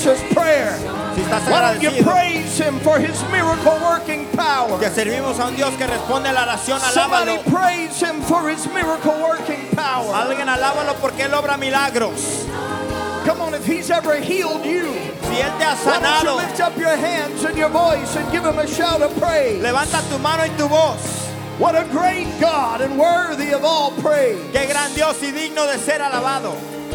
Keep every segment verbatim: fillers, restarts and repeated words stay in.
answers prayer. Si estás Why don't you agradecido praise Him for His miracle working power? que servimos a un Dios que responde a la oración, Somebody alábalo. praise Him for His miracle working power. Alguien alábalo porque Él obra milagros. Come on, if He's ever healed you, Si Él te ha why don't you sanado, lift up your hands and your voice and give Him a shout of praise? levanta tu mano y tu voz. What a great God and worthy of all praise. Qué gran Dios y digno de ser alabado.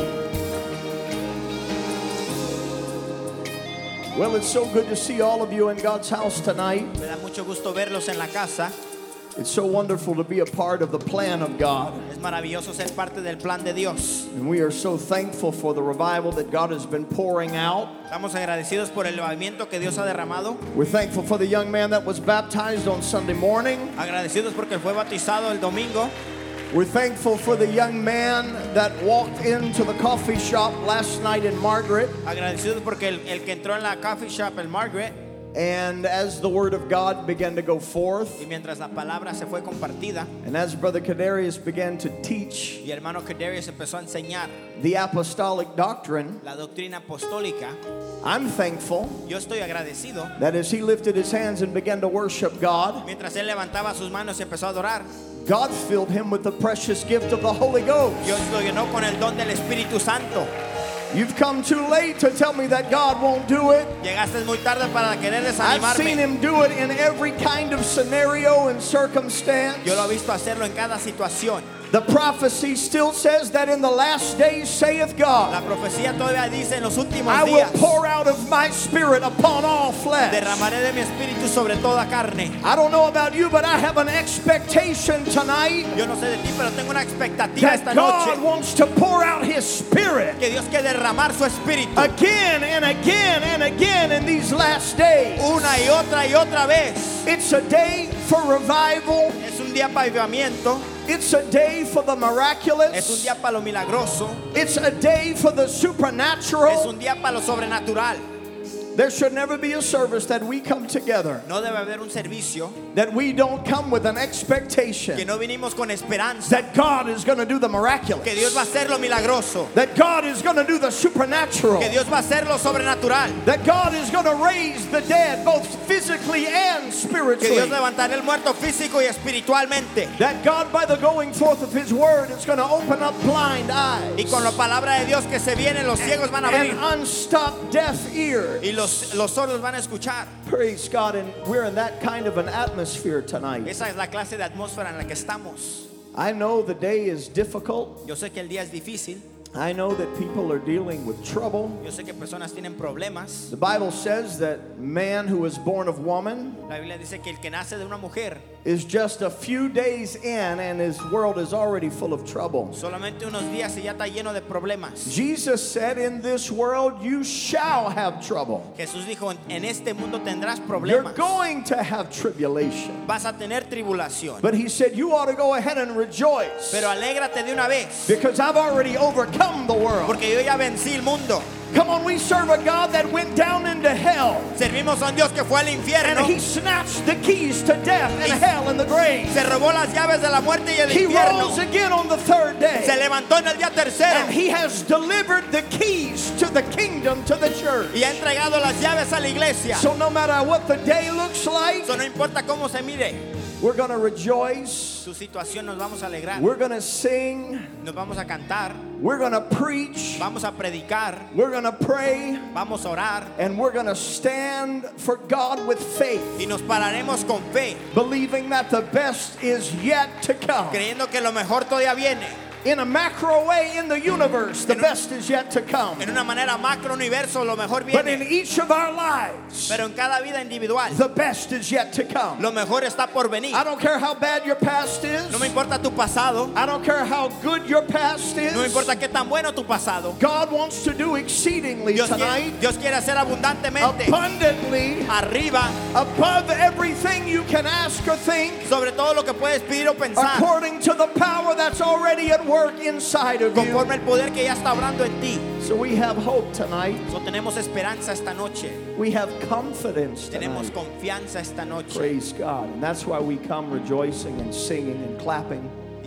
Well, it's so good to see all of you in God's house tonight. Me da mucho gusto verlos en la casa. It's so wonderful to be a part of the plan of God. Es maravilloso ser parte del plan de Dios. And we are so thankful for the revival that God has been pouring out. Estamos agradecidos por el movimiento que Dios ha derramado. We're thankful for the young man that was baptized on Sunday morning. Agradecidos porque fue bautizado el domingo. We're thankful for the young man that walked into the coffee shop last night in Margaret. Agradecidos porque el, el que entró en la coffee shop, el Margaret, And as the word of God began to go forth, y mientras la palabra se fue compartida, and as Brother Kadarius began to teach y hermano Kadarius empezó a enseñar the apostolic doctrine, la doctrina apostólica, I'm thankful yo estoy agradecido. that as he lifted his hands and began to worship God, Mientras él levantaba sus manos y empezó a adorar, God filled him with the precious gift of the Holy Ghost. Dios lo llenó con el don del Espíritu Santo. You've come too late to tell me that God won't do it. Llegaste muy tarde para querer I've seen desanimarme. him do it in every kind of scenario and circumstance. Yo lo he visto hacerlo en cada situación. The prophecy still says that in the last days, saith La God, profecía todavía dice en los últimos I will días, pour out of my spirit upon all flesh. derramaré de mi espíritu sobre toda carne. I don't know about you, but I have an expectation tonight Yo no sé de ti, pero tengo una expectativa that esta God noche wants to pour out His Spirit que Dios quiere derramar su espíritu again and again and again in these last days. una y otra y otra vez. It's a day for revival. Es un día para avivamiento, It's a day for the es un miraculous. día para lo milagroso, It's a day for the es supernatural. un día para lo sobrenatural. There should never be a service that we come together No debe haber un servicio that we don't come with an que expectation no vinimos con esperanza that God is going to do the miraculous, que Dios va a hacer lo milagroso, that God is going to do the supernatural, que Dios va a hacer lo sobrenatural, that God is going to raise the dead both physically and que Dios spiritually, levantará el muerto físico y espiritualmente, that God by the going forth of His word is going to open up blind eyes y con la palabra de Dios que se viene los ciegos van a and abrir unstop deaf ears. y los, los sordos van a escuchar. Praise God, and we're in that kind of an atmosphere tonight. Esa es la clase de atmósfera en la que estamos. I know the day is difficult. Yo sé que el día es difícil, I know that people are dealing with trouble. yo sé que personas tienen problemas. The Bible says that man who is born of woman La Biblia dice que el que nace de una mujer is just a few days in and his world is already full of trouble. solamente unos días y ya está lleno de problemas. Jesus said, in this world you shall have trouble. Jesús dijo, en este mundo tendrás You're problemas, going to have tribulation. vas a tener tribulación, But he said, you ought to go ahead and rejoice pero alégrate de una vez, because I've already overcome the world. porque yo ya vencí el mundo. Come on, we serve a God that went down into hell Servimos a un Dios que fue al and infierno, he snatched the keys to death and hell and the grave. se robó las llaves de la muerte y el He infierno, rose again on the third se day. levantó en el día tercero And he has delivered the keys to the kingdom to the church. y ha entregado las llaves a la iglesia. So no matter what the day looks like, Eso no importa cómo se mire, we're going to rejoice. su situación nos vamos a alegrar, We're going to sing. nos vamos a cantar, We're going to preach. vamos a predicar, We're going to pray. vamos a orar And we're going to stand for God with faith, y nos pararemos con fe, believing that the best is yet to come. creyendo que lo mejor todavía viene. In a macro way in the universe, the best is yet to come. En una manera macro universo lo mejor But in viene, each of our lives, pero en cada vida individual the best is yet to come. lo mejor está por venir. I don't care how bad your past is. No me importa tu pasado, I don't care how good your past is. no me importa qué tan bueno tu pasado. God wants to do exceedingly Dios quiere, tonight, Dios quiere hacer abundantemente, abundantly, arriba, above everything you can ask or think, sobre todo lo que puedes pedir o pensar, according to the power that's already at work inside of you. conforme el poder que ya está obrando en ti. So we have hope tonight. So, tenemos esperanza esta noche, We have confidence tenemos tonight. confianza esta noche. Praise God. And that's why we come rejoicing and singing and clapping. Y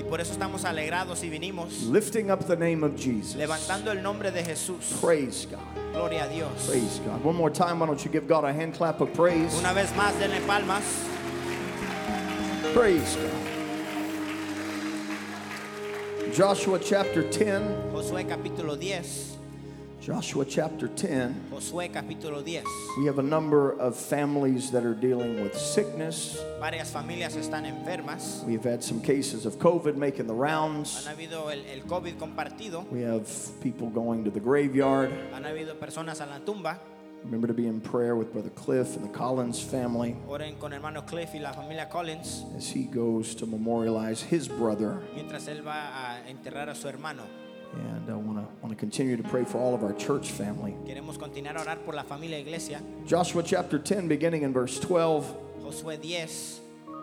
por eso estamos alegrados y vinimos lifting up the name of Jesus. levantando el nombre de Jesús. Praise God. Gloria a Dios. Praise God. One more time, why don't you give God a hand clap of praise? Una vez más, denle palmas. Praise God. Joshua chapter ten. Josué capítulo diez. Joshua chapter ten. Josué capítulo diez. We have a number of families that are dealing with sickness. Varias familias están enfermas. We have had some cases of COVID making the rounds. Han habido el, el COVID compartido. We have people going to the graveyard. Han habido personas a la tumba. Remember to be in prayer with Brother Cliff and the Collins family Oren con hermano Cliff y la familia Collins as he goes to memorialize his brother. mientras él va a enterrar a su hermano. And I want to want to continue to pray for all of our church family. Queremos continuar a orar por la familia iglesia. Joshua chapter ten, beginning in verse twelve. Josué diez.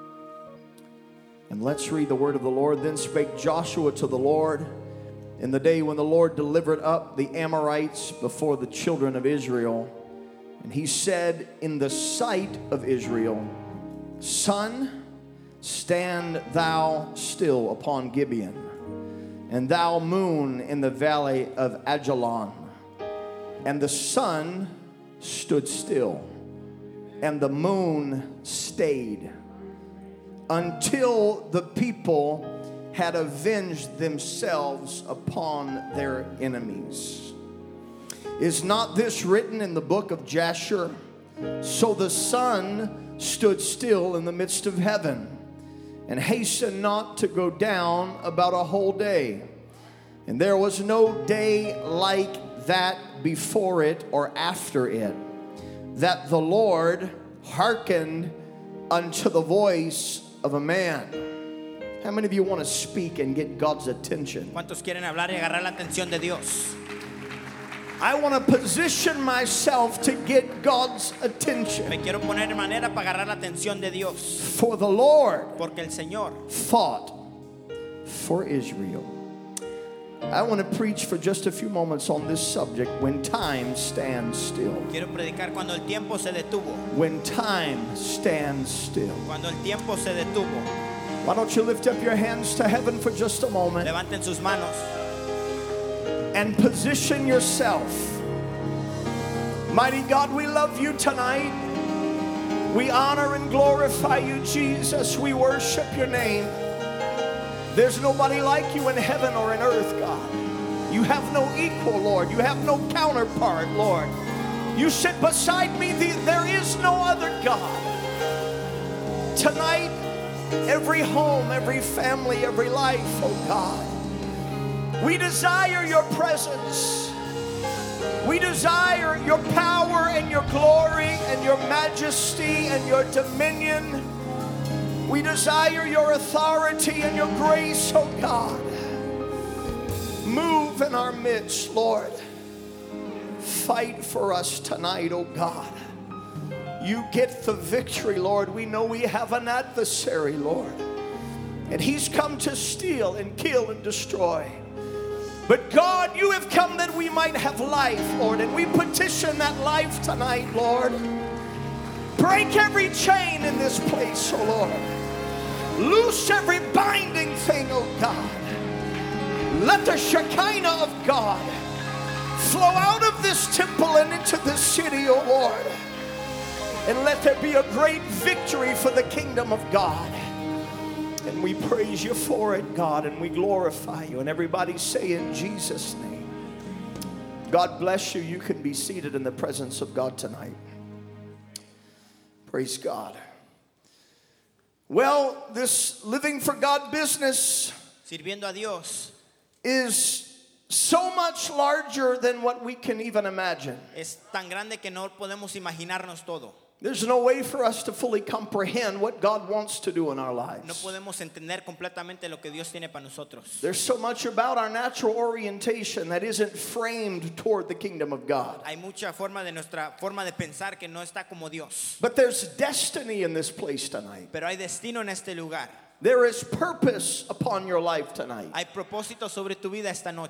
And let's read the word of the Lord. Then spake Joshua to the Lord in the day when the Lord delivered up the Amorites before the children of Israel. And he said in the sight of Israel, Sun, stand thou still upon Gibeon, and thou moon in the valley of Ajalon. And the sun stood still, and the moon stayed, until the people had avenged themselves upon their enemies. Is not this written in the book of Jasher? So the sun stood still in the midst of heaven, and hastened not to go down about a whole day. And there was no day like that before it or after it, that the Lord hearkened unto the voice of a man. How many of you want to speak and get God's attention? ¿Cuántos quieren hablar y agarrar la atención de Dios? I want to position myself to get God's attention. Me quiero poner de manera para agarrar la atención de Dios. For the Lord Porque el Señor fought for Israel. I want to preach for just a few moments on this subject, when time stands still. quiero predicar cuando el tiempo se detuvo. When time stands still. Cuando el tiempo se detuvo. Why don't you lift up your hands to heaven for just a moment Levanten sus manos and position yourself. Mighty God, we love you tonight. We honor and glorify you, Jesus. We worship your name. There's nobody like you in heaven or in earth, God. You have no equal, Lord. You have no counterpart, Lord. You sit beside me. There is no other God. Tonight, every home, every family, every life, oh God, we desire your presence. We desire your power and your glory and your majesty and your dominion. We desire your authority and your grace, oh God. Move in our midst, Lord. Fight for us tonight, oh God. You get the victory, Lord. We know we have an adversary, Lord, and he's come to steal and kill and destroy. But God, you have come that we might have life, Lord, and we petition that life tonight, Lord. Break every chain in this place, oh Lord. Loose every binding thing, oh God. Let the Shekinah of God flow out of this temple and into this city, oh Lord. And let there be a great victory for the kingdom of God. And we praise you for it, God, and we glorify you. And everybody say in Jesus' name. God bless you. You can be seated in the presence of God tonight. Praise God. Well, this living for God business sirviendo a Dios is so much larger than what we can even imagine. es tan grande que no podemos imaginarnos todo. There's no way for us to fully comprehend what God wants to do in our lives. No podemos entender completamente lo que Dios tiene para nosotros. There's so much about our natural orientation that isn't framed toward the kingdom of God. Hay mucha forma de nuestra forma de pensar que no está como Dios. But there's destiny in this place tonight. Pero hay destino en este lugar. There is purpose upon your life tonight. Hay propósito sobre tu vida esta noche.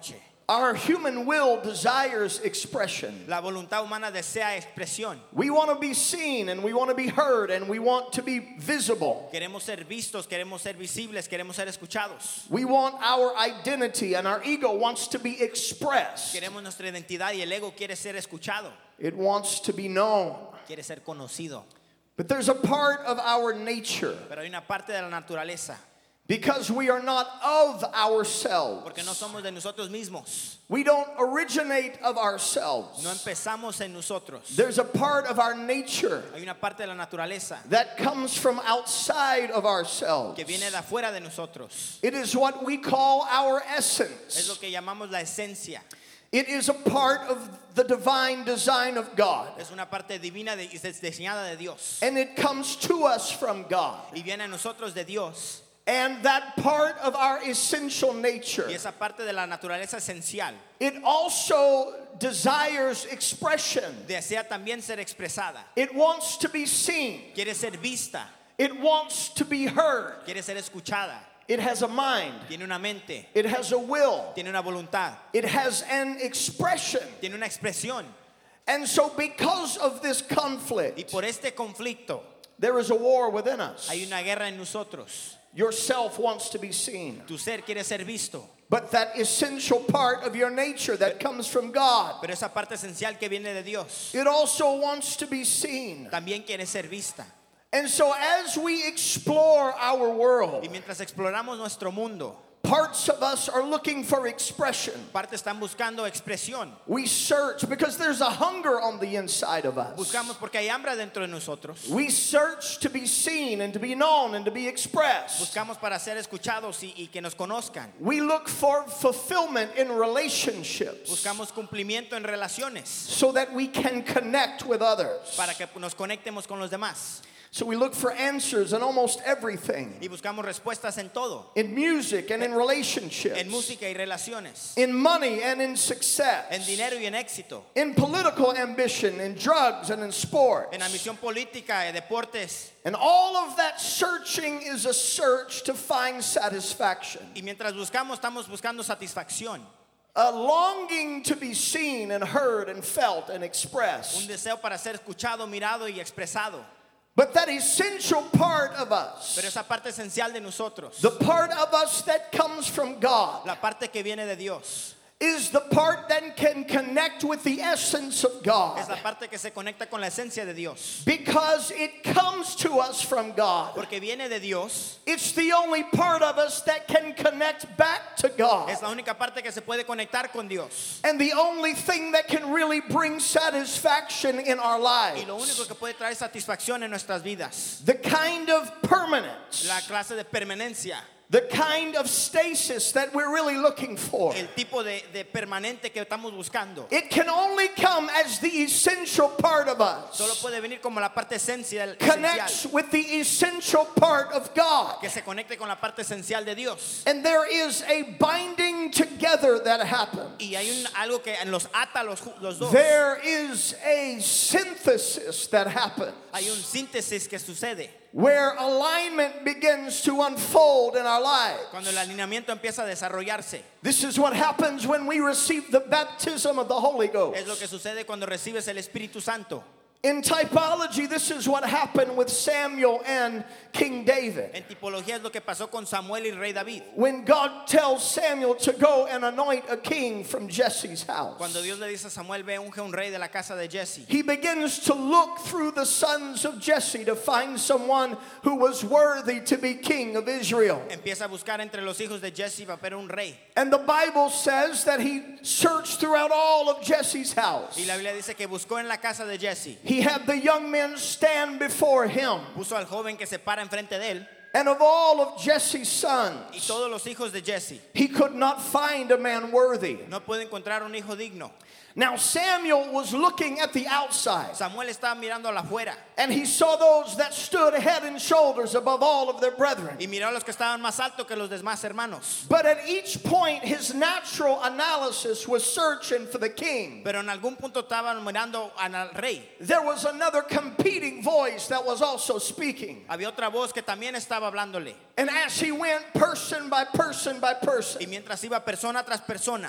Our human will desires expression. La voluntad humana desea expresión. We want to be seen and we want to be heard and we want to be visible. Queremos ser vistos, queremos ser visibles, queremos ser escuchados. We want our identity and our ego wants to be expressed. Queremos nuestra identidad y el ego quiere ser escuchado. It wants to be known. Quiere ser conocido. But there's a part of our nature, Pero hay una parte de la naturaleza, because we are not of ourselves. porque no somos de nosotros mismos. We don't originate of ourselves. No empezamos en nosotros. There's a part of our nature Hay una parte de la naturaleza that comes from outside of ourselves. que viene de afuera de nosotros. It is what we call our Es lo essence. que llamamos la esencia. It is a part of the divine design of God. Es una parte divina de, diseñada de Dios. And it comes to us from God. Y viene a nosotros de Dios. And that part of our essential nature, Y esa parte de la naturaleza esencial it also desires expression. desea también ser expresada. It wants to be seen. Quiere ser vista. It wants to be heard. Quiere ser escuchada. It has a mind. Tiene una mente. It has a will. Tiene una voluntad. It has an expression. Tiene una expresión. And so because of this Y conflict, por este conflicto there is a war within us. hay una guerra en nosotros. Yourself wants to be seen. Tu ser quiere ser visto. But that essential part of your nature that comes from God, Pero esa parte esencial que viene de Dios it also wants to be seen. también quiere ser vista. And so as we explore our Y world, mientras exploramos nuestro mundo, parts of us are looking for expression. parte están buscando expresión. We search because there's a hunger on the inside of us. Buscamos porque hay hambre dentro de nosotros. We search to be seen and to be known and to be expressed. Buscamos para ser escuchados y, y que nos conozcan. We look for fulfillment in relationships Buscamos cumplimiento en relaciones so that we can connect with others. para que nos conectemos con los demás. So we look for answers in almost everything. Y buscamos respuestas en todo. In music and in relationships. En música y relaciones. In money and in success. En dinero y en éxito. In political ambition, in drugs and in sports. En ambición política, en deportes. And all of that searching is a search to find satisfaction. Y mientras buscamos, estamos buscando satisfacción. A longing to be seen and heard and felt and Un expressed. deseo para ser escuchado, mirado y expresado. But that essential part of us, Pero esa parte esencial de nosotros, the part of us that comes from God, la parte que viene de Dios, is the part that can connect with the essence of God. es la parte que se conecta con la esencia de Dios. Because it comes to us from God. Porque viene de Dios, It's the only part of us that can connect back to God. es la única parte que se puede conectar con Dios. And the only thing that can really bring satisfaction in our Y lo único lives. que puede traer satisfacción en nuestras vidas, The kind of permanence, la clase de permanencia, the kind of stasis that we're really looking for. el tipo de, de permanente que estamos buscando, It can only come as the essential part of solo us puede venir como la parte esencial, connects esencial, with the essential part of God. que se conecte con la parte esencial de Dios. And there is a binding together that happens. Y hay un, algo que los ata los, ju- los dos. There is a synthesis that happens Hay un síntesis que sucede where alignment begins to unfold in our lives. cuando el alineamiento empieza a desarrollarse. This is what happens when we receive the baptism of the Holy Es lo Ghost. que sucede cuando recibes el Espíritu Santo. In typology, this is what happened with Samuel and King David. En tipología es lo que pasó con Samuel y rey David. When God tells Samuel to go and anoint a king from Jesse's house, Cuando Dios le dice a Samuel, ve unge un rey de la casa de Jesse. he begins to look through the sons of Jesse to find someone who was worthy to be king of Israel. Empieza a buscar entre los hijos de Jesse para ver un rey. And the Bible says that he searched throughout all of Jesse's house. Y la Biblia dice que buscó en la casa de Jesse. He had the young men stand before him. Puso al joven que se para enfrente de él. And of all of Jesse's Y sons, todos los hijos de Jesse. he could not find a man worthy. No puede encontrar un hijo digno. Now Samuel was looking at the outside, Samuel estaba mirando a la afuera. and he saw those that stood head and shoulders above all of their brethren. Y miró a los que estaban más altos que los demás hermanos. But at each point, his natural analysis was searching for the king. Pero en algún punto estaban mirando al rey. There was another competing voice that was also speaking. Había otra voz que también estaba hablándole. And as he went person by person by Y person, mientras iba persona tras persona,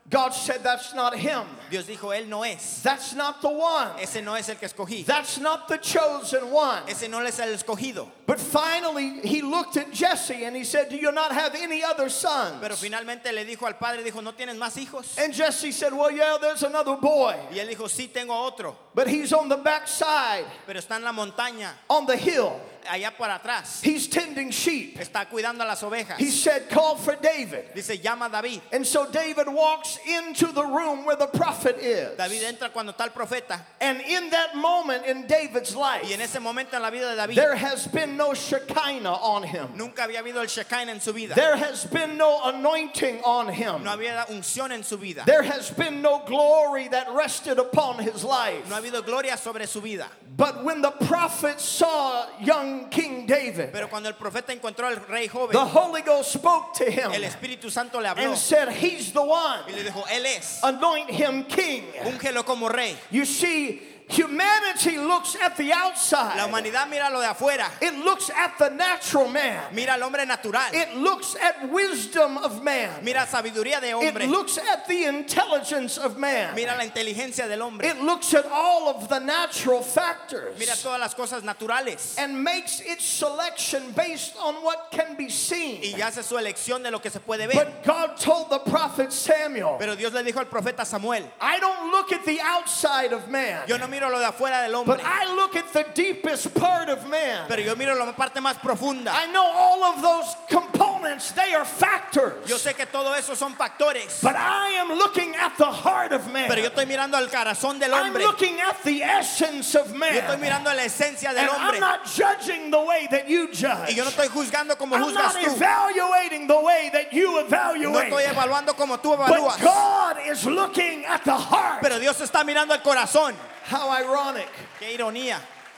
God said, that's not him. Dios dijo, él no es. That's not the one. Ese no es el que escogí. That's not the chosen one. Ese no es el escogido. But finally, he looked at Jesse and he said, do you not have any other sons? Pero finalmente le dijo al padre, dijo, ¿no tienes más hijos? And Jesse said, well, yeah, there's another boy. Y él dijo, sí, tengo otro. But he's on the backside, Pero está en la montaña, on the hill. allá por atrás. He's tending sheep. Está cuidando a las ovejas. He said, call for David. Dice, llama a David. And so David walks into the room where the prophet is. David entra cuando está el profeta. And in that moment in David's Y en life, ese momento en la vida de David, there has been no Shekinah on him. nunca había habido el Shekinah en su vida. There has been no anointing on him. No había unción en su vida. There has been no glory that rested upon his life. No ha habido gloria sobre su vida. But when the prophet saw young King David, Pero cuando el profeta encontró al rey joven, the Holy Ghost spoke to him el Espíritu Santo le habló and said, he's the one. y le dijo, él es. Anoint him king. Úngelo como rey. You see, humanity looks at the La outside. humanidad mira lo de afuera. It looks at the natural man. Mira al hombre natural. It looks at wisdom of man. Mira sabiduría de It hombre. looks at the intelligence of man. Mira la inteligencia del hombre. It looks at all of the natural factors Mira todas las cosas naturales. and makes its selection based on what can be Y seen. hace su elección de lo que se puede ver. But God told the prophet Samuel, Pero Dios le dijo al profeta Samuel, I don't look at the outside of man, yo no miro lo de afuera del but hombre, I look at the deepest part of man. pero yo miro la parte más profunda. I know all of those components, they are factors. Yo sé que todo eso son factores, But I am looking at the heart of man. pero yo estoy mirando al corazón del I'm hombre. looking at the essence of Yo man. estoy mirando la esencia del And I'm hombre. not judging the way that you Y judge. yo no estoy juzgando como I'm juzgas not tú. evaluating the way that you No evaluate. estoy evaluando como tú But evalúas. God is looking at the heart. Pero Dios está mirando el corazón. How ironic Qué ironía.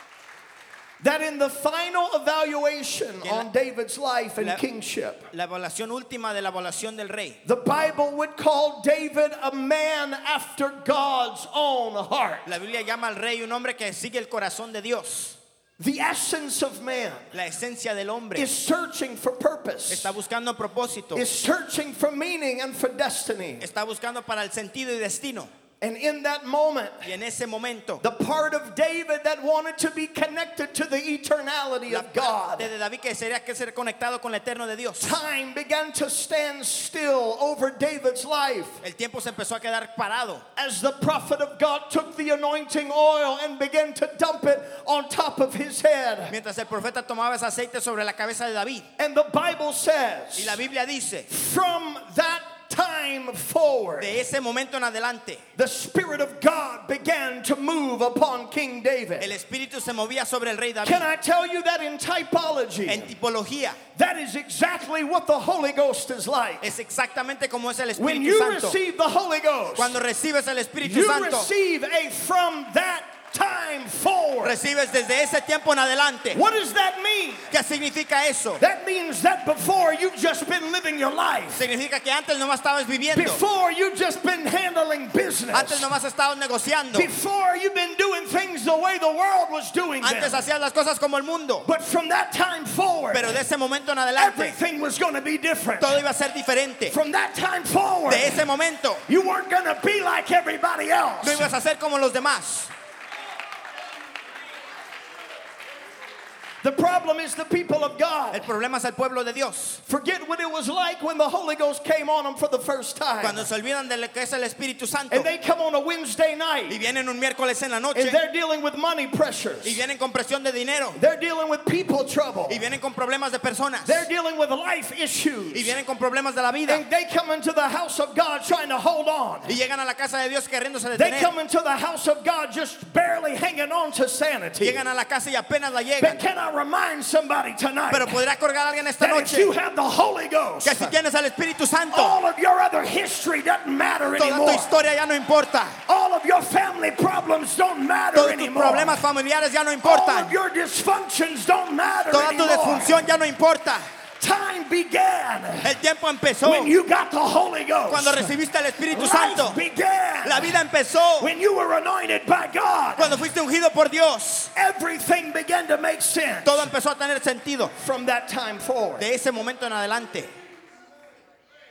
that in the final evaluation Que la- on David's life and la- kingship, La evaluación última de la evaluación del rey. the Bible would call David a man after God's own heart. La Biblia llama al rey un hombre que sigue el corazón de Dios. The essence of man La esencia del hombre is searching for purpose, está buscando propósito. is searching for meaning and for destiny. Está buscando para el sentido y destino. And in that moment, Y en ese momento, the part of David that wanted to be connected to the eternality la of God, parte de David que sería que ser conectado con el eterno de Dios. time began to stand still over David's life El tiempo se empezó a quedar parado. as the prophet of God took the anointing oil and began to dump it on top of his head. Mientras el profeta tomaba ese aceite sobre la cabeza de David. And the Bible Y says, la Biblia dice, from that time forward, de ese momento en adelante, the Spirit of God began to move upon King David. el espíritu se movía sobre el rey David. Can I tell you that in typology, En tipología, that is exactly what the Holy Ghost is like. es exactamente como es el When Espíritu you Santo. receive the Holy Ghost, Cuando recibes el Espíritu you Santo, receive a from that time forward. recibes desde ese tiempo en adelante. What does that mean? ¿Qué significa eso? That means that before you've just been living your life. Significa que antes nomás estabas viviendo. Before you've just been handling business. Antes nomás estabas negociando. Before you've been doing things the way the world was doing them. Antes hacías las cosas como el mundo. But from that time forward, Pero de ese momento en adelante, everything was going to be different. todo iba a ser diferente. From that time forward, De ese momento, you weren't going to be like everybody else. no ibas a ser como los demás. The problem is the people of God. El problema es el pueblo de Dios. Forget what it was like when the Holy Ghost came on them for the first time. Cuando se olvidan de lo que es el Espíritu Santo And they come on a Wednesday y night vienen un miércoles en la and noche they're dealing with money pressures. y vienen con presión de dinero They're dealing with people trouble. y vienen con problemas de personas They're dealing with life y issues. vienen con problemas de la vida And they come into the house of God trying to hold on. y llegan a la casa de Dios queriéndose They detener. come into the house of God just barely hanging on to sanity. Llegan a la casa y apenas la But llegan. can I remind somebody tonight Pero podrá colgar a alguien esta that if noche you have the Holy Ghost, que si tienes al Espíritu Santo, all of your other history doesn't matter toda tu anymore. historia ya no importa. All of your family problems don't matter Todos tus anymore. problemas familiares ya no All importan. of your dysfunctions don't matter Toda tu anymore. disfunción ya no importa. Time began El tiempo empezó when you got the Holy Ghost. cuando recibiste el Espíritu Life Santo. began La vida empezó when you were anointed by God. cuando fuiste ungido por Dios. Everything began to make sense Todo empezó a tener sentido from that time forward. de ese momento en adelante.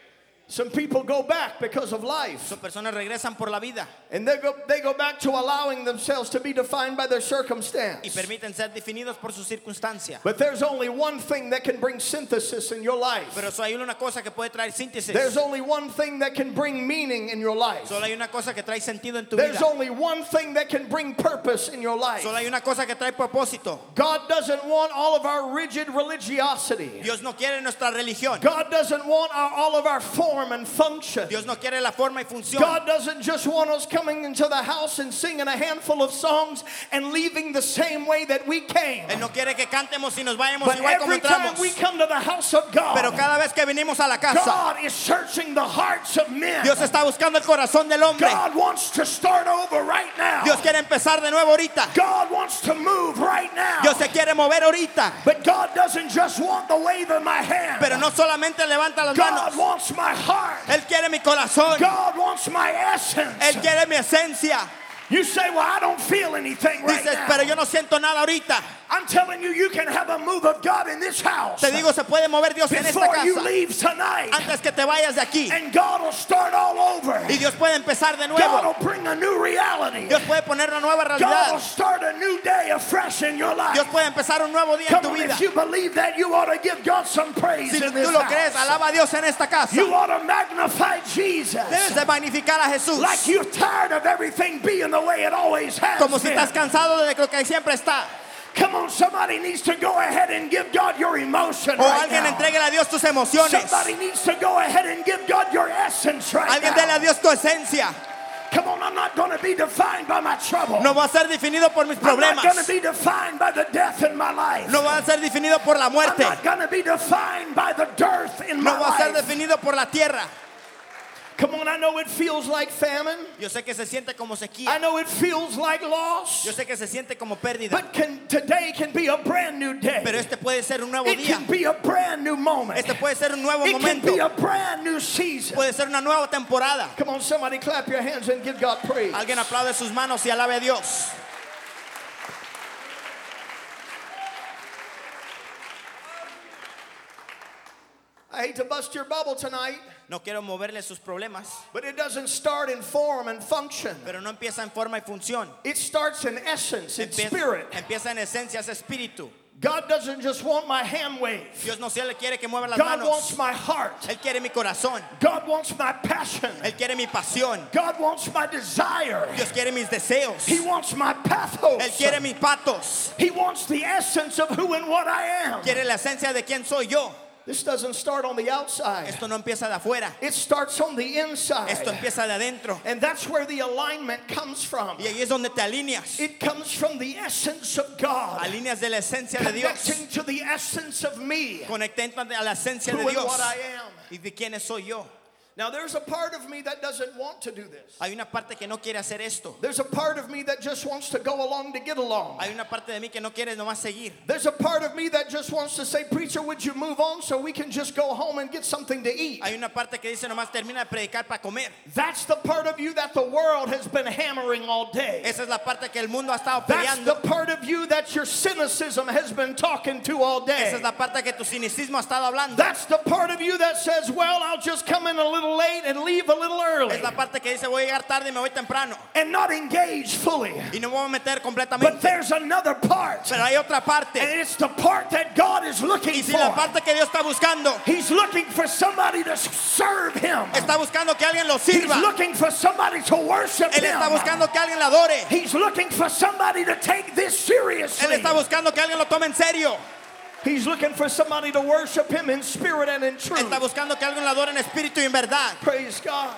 Some people go back because of life. Son personas regresan por la vida And they go, they go back to allowing themselves to be defined by their y circumstance. permiten ser definidos por su circunstancia. But there's only one thing that can bring synthesis in your life. Pero solo hay una cosa que puede traer síntesis. There's only one thing that can bring meaning in your life. Solo hay una cosa que trae sentido en tu There's vida. only one thing that can bring purpose in your life. Solo hay una cosa que trae propósito. God doesn't want all of our rigid religiosity. Dios no quiere nuestra religión. God doesn't want our, all of our form and function. Dios no quiere la forma y función. God doesn't just want us coming into the house and singing a handful of songs and leaving the same way that we came. Él no quiere que cantemos y nos vayamos But igual como every time entramos. we come to the house of God, Pero cada vez que venimos a la casa, God is searching the hearts of men. Dios está buscando el corazón del hombre. God wants to start over right now. Dios quiere empezar de nuevo ahorita. God wants to move right now. Dios se quiere mover ahorita. But God doesn't just want the wave of my hand. Pero no solamente levanta las God manos. wants my heart. Él quiere mi corazón. God wants my essence. Él quiere mi esencia. You say, well, I don't feel anything right Dices, now. pero yo no siento nada ahorita. I'm telling you, you can have a move of God in this house Te digo, se puede mover Dios en esta before you casa leave tonight. antes que te vayas de aquí. And God will start all over. Y Dios puede empezar de God nuevo. will bring a new reality. Dios puede poner una nueva God will realidad. start a new day afresh in your life. Dios puede empezar un nuevo día en Come tu on, vida. if you believe that, you ought to give God some praise Si in this tú lo crees, house. alaba a Dios en esta casa. You ought to magnify Jesus. Debes de magnificar a Jesús. Like you're tired of everything being the way it always has Como si been. estás cansado de lo que siempre está. Come on, somebody needs to go ahead and give God your emotion O right alguien now. entréguele a Dios tus emociones. Somebody needs to go ahead and give God your essence right Alguien dele now. a Dios tu esencia. Come on, I'm not going to be defined by my trouble. No va a ser definido por mis I'm not going to problemas. be defined by the death in my life. No va a ser definido por la I'm muerte. not going to be defined by the dearth in my No va a ser life. definido por la tierra. Come on, I know it feels like famine. Yo sé que se siente como I sequía. know it feels like loss. Yo sé que se siente como pérdida. But can, today can be a brand new day. Pero este puede ser un nuevo It día. can be a brand new moment. Este puede ser un nuevo It can momento. be a brand new season. Puede ser una nueva temporada. Come on, somebody clap your hands and give God praise. Alguien aplaude sus manos y alabe a Dios. I hate to bust your bubble tonight, No quiero moverle sus problemas, but it doesn't start in form and function. pero no empieza en forma y función. It starts in essence, in Empieza, spirit. empieza en esencia, es espíritu. God doesn't just want my hand wave. Dios no solo quiere que mueva las God manos. wants my heart. Él quiere mi corazón. God wants my passion. Él quiere mi pasión. God wants my desire. Dios quiere mis deseos. He wants my pathos. Él quiere mis patos. He wants the essence of who and what I am. Quiere la esencia de quién soy yo. This doesn't start on the outside. Esto no empieza de afuera. It starts on the inside. Esto empieza de adentro. And that's where the alignment comes from. Y ahí es donde te alineas. It comes from the essence of God. Alineas de la esencia de Dios. Connecting to the essence of me. Conectándote a la esencia Who de and Dios. what I am. Y de quién soy yo. Now there's a part of me that doesn't want to do this. Hay una parte que no quiere hacer esto. There's a part of me that just wants to go along to get along. Hay una parte de mí que no quiere nomás seguir. There's a part of me that just wants to say, preacher, would you move on so we can just go home and get something to eat? Hay una parte que dice nomás termina de predicar para comer. That's the part of you that the world has been hammering all day. Esa es la parte que el mundo ha estado That's the peleando. part of you that your cynicism has been talking to all Esa day. es la parte que tu cinicismo ha estado hablando. That's the part of you that says, well, I'll just come in a little late and leave a little early Es la parte que dice voy a llegar tarde y me voy temprano. and not engage fully. Y no me voy a meter But completamente. there's another part, Pero hay otra and parte. it's the part that God is looking Y si la for. parte que Dios está buscando, He's looking for somebody to serve Him. está buscando que alguien lo He's sirva. looking for somebody to worship Él está Him. buscando que alguien la adore. He's looking for somebody to take this Él seriously. está buscando que alguien lo tome en serio. He's looking for somebody to worship Him in spirit and in truth. Está buscando que alguien lo adore en espíritu y en verdad. Praise God.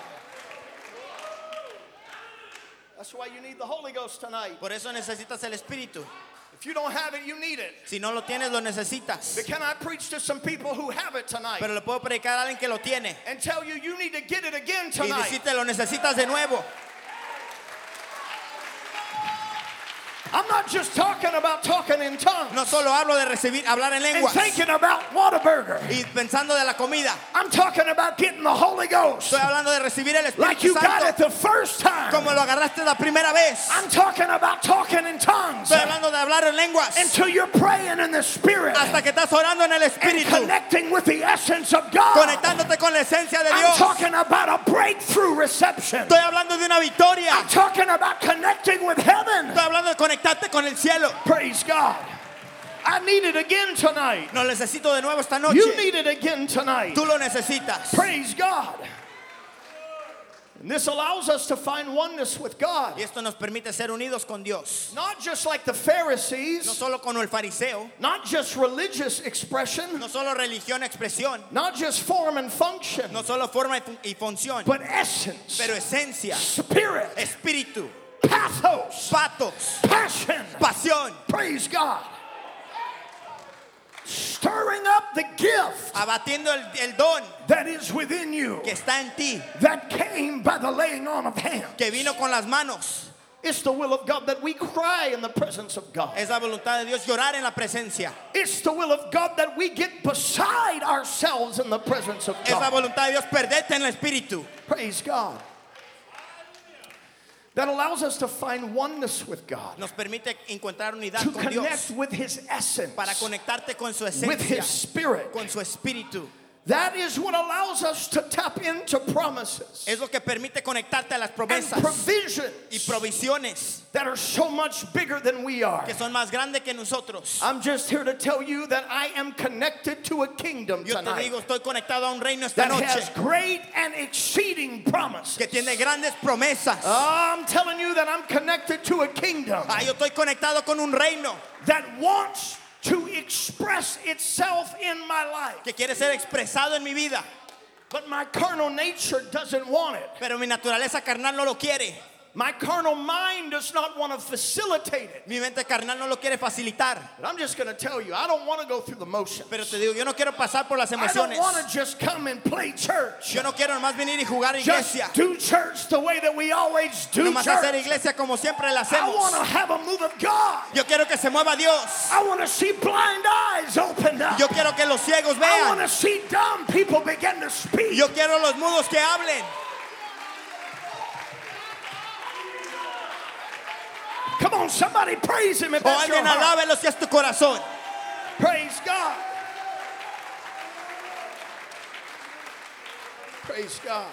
That's why you need the Holy Ghost tonight. Por eso necesitas el espíritu. If you don't have it, you need it. Si no lo tienes, lo necesitas. But can I preach to some people who have it tonight Pero le puedo predicar a alguien que lo tiene. and tell you you need to get it again Y tonight? decirte lo necesitas de nuevo. I'm not just talking about talking in tongues. No solo hablo de recibir, hablar en And lenguas thinking about Whataburger. y pensando de la comida. I'm talking about getting the Holy Ghost. Estoy hablando de recibir el Like Espíritu you got it Santo the first time. como lo agarraste la primera vez. I'm talking about talking in tongues. Estoy hablando de hablar en lenguas Until you're praying in the Spirit. hasta que estás orando en el And Espíritu, connecting with the essence of God. conectándote con la esencia de I'm Dios. talking about a breakthrough reception. Estoy hablando de una victoria. I'm talking about connecting with heaven. Estoy hablando de conectarte con el cielo. Praise God. I need it again tonight. Lo necesito de nuevo esta noche. You need it again tonight. Tú lo necesitas. Praise God. And this allows us to find oneness with God. Y esto nos permite ser unidos con Dios. Not just like the No Pharisees, solo con el fariseo, not just religious expression, no solo religión, expresión, not just form and function, no solo forma y fun- y función, but essence, pero esencia, spirit, espíritu, pathos, patos, passion. pasión, Praise God. Stirring up the gift abatiendo el, el don that is within you, que está en ti, that came by the laying on of hands. que vino con las manos. It's the will of God that we cry in the presence of God. Es la voluntad de Dios llorar en la presencia. It's the will of God that we get beside ourselves in the presence of Es la God. voluntad de Dios perderte en el espíritu. Praise God. That allows us to find oneness with God, Nos permite encontrar unidad to con connect Dios with His essence, para conectarte con su with His esencia, Spirit. con su espíritu. That is what allows us to tap into promises Es lo que permite conectarte a las and promesas y provisions provisiones that are so much bigger than we are. que son más grandes que nosotros. I'm just here to tell you that I am connected to a kingdom Yo te tonight digo, estoy conectado a un reino esta that has noche great and exceeding promises. que tiene grandes promesas. I'm telling you that I'm connected to a kingdom Ah, yo estoy conectado con un reino that wants to express itself in my life. que quiere ser expresado en mi vida, But my carnal nature doesn't want it. pero mi naturaleza carnal no lo quiere. My carnal mind does not want to facilitate it. Mi mente carnal no lo quiere facilitar. But I'm just going to tell you, I don't want to go through the motions. Pero te digo, yo no quiero pasar por las I don't emociones. want to just come and play church. Yo no quiero nomás venir y jugar Just iglesia. do church the way that we always do Nomás hacer church. iglesia como siempre la I want to hacemos. have a move of God. Yo quiero que se mueva Dios. I want to see blind eyes opened up. Yo quiero que los ciegos I want vean. to see dumb people begin to speak. Yo quiero los mudos que hablen. Come on, somebody praise Him if O that's your alguien heart. alábelo si es tu corazón. Praise God. Praise God.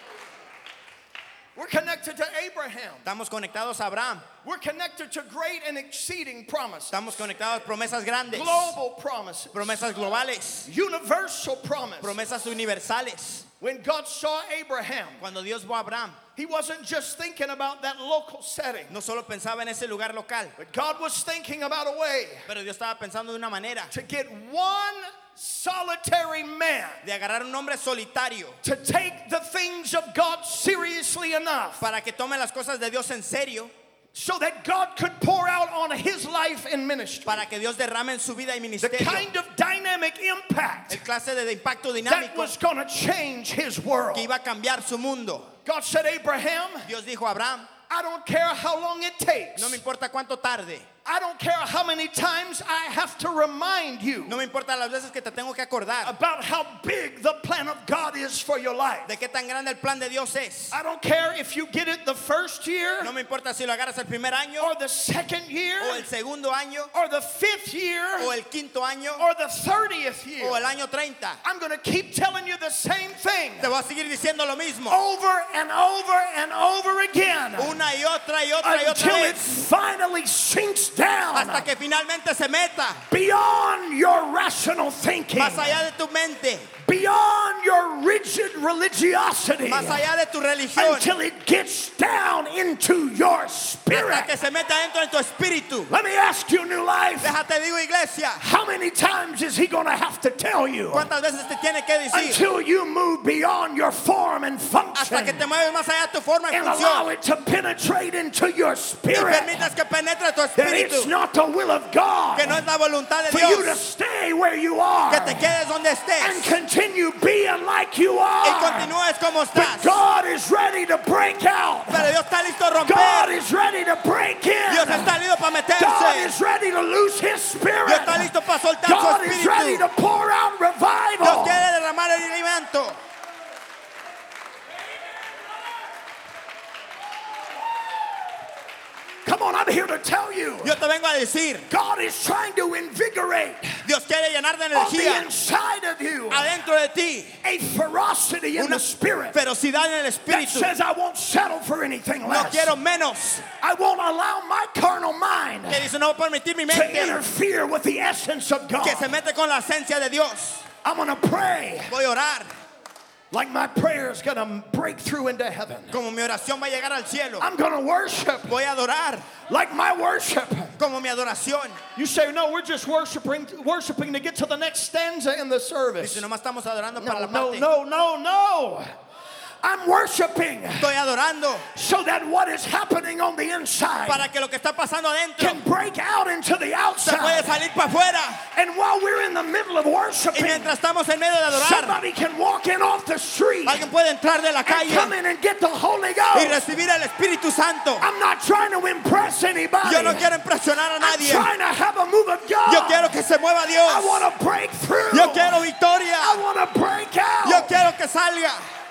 We're connected to Abraham. Estamos conectados a Abraham. We're connected to great and exceeding promises. Estamos conectados a promesas grandes, Global promises. promesas globales, Universal promise. promesas universales. When God saw Abraham, Cuando Dios vio a Abraham, He wasn't just thinking about that local setting, no solo pensaba en ese lugar local, but God was thinking about a way pero Dios estaba pensando de una manera to get one solitary man de agarrar un hombre solitario to take the things of God seriously enough para que tome las cosas de Dios en serio, so that God could pour out on his life and ministry para que Dios derrame en su vida y the ministerio kind of dynamic impact el clase de impacto that dinámico was going to change his world. que iba a cambiar su mundo. God said, Abraham, Dios dijo a Abraham, I don't care how long it takes. no me importa cuánto tarde, I don't care how many times I have to remind you no me importa las veces que te tengo que acordar about how big the plan of God is for your life. de qué tan grande el plan de Dios es. I don't care if you get it the first year No me importa si lo agarras el primer año or the second year o el segundo año or the fifth year o el quinto año or the thirtieth year. o el año treinta. I'm going to keep telling you the same thing Te voy a seguir diciendo lo mismo over and over and over again una y otra y otra y otra until it vez finally sinks down hasta que finalmente se meta beyond your rational thinking, más allá de tu mente, beyond your rigid religiosity, más allá de tu religión, until it gets down into your spirit. hasta que se meta dentro de tu espíritu. Let me ask you, New Life, Déjate digo, iglesia, how many times is he going to have to tell you ¿cuántas veces te tiene que decir until you move beyond your form and function hasta que te mueves más allá de tu forma y and allow función it to penetrate into your y spirit permitas que penetre tu that it's espíritu, not the will of God que no es la voluntad de for you to Dios, stay where you que are te quedes donde and estés continue being like you y are. continúes como But estás. God is ready to break out. Pero Dios está listo a God romper, is ready to break Dios in. está listo para meter. is ready to loose His Spirit. Dios está listo para soltar su God is ready espíritu. to pour out Dios revival. quiere derramar el alimento. Come on, I'm here to tell you. Yo te vengo a decir, God is trying to invigorate Dios quiere llenar de on the energía inside of you adentro de ti a ferocity in una the Spirit ferocidad en el that espíritu. says I won't settle for anything No less. quiero menos. I won't allow my carnal mind Que dice, no voy a permitir mi to mente interfere with the essence of God. que se mete con la esencia de Dios. I'm going to pray Voy a orar like my prayer is going to break through into heaven. como mi oración va a llegar al cielo. I'm going to worship Voy a adorar like my worship. como mi adoración. You say, no, we're just worshiping, worshiping to get to the next stanza in the service. Dice, nomás estamos adorando para No, la no, parte. no, no, no. I'm worshiping Estoy adorando so that what is happening on the inside para que lo que está pasando adentro can break out into the se puede outside. salir para afuera. And while we're in the middle of Y worshiping, mientras estamos en medio de adorar, somebody can walk in off the street alguien puede entrar de la and calle come in and get the Holy y Ghost. recibir el Espíritu Santo. I'm not trying to impress anybody. Yo no quiero impresionar a I'm nadie. trying to have a move of God. Yo quiero que se mueva I Dios. want to break through. Yo quiero I victoria. want to break out. Yo quiero que salga.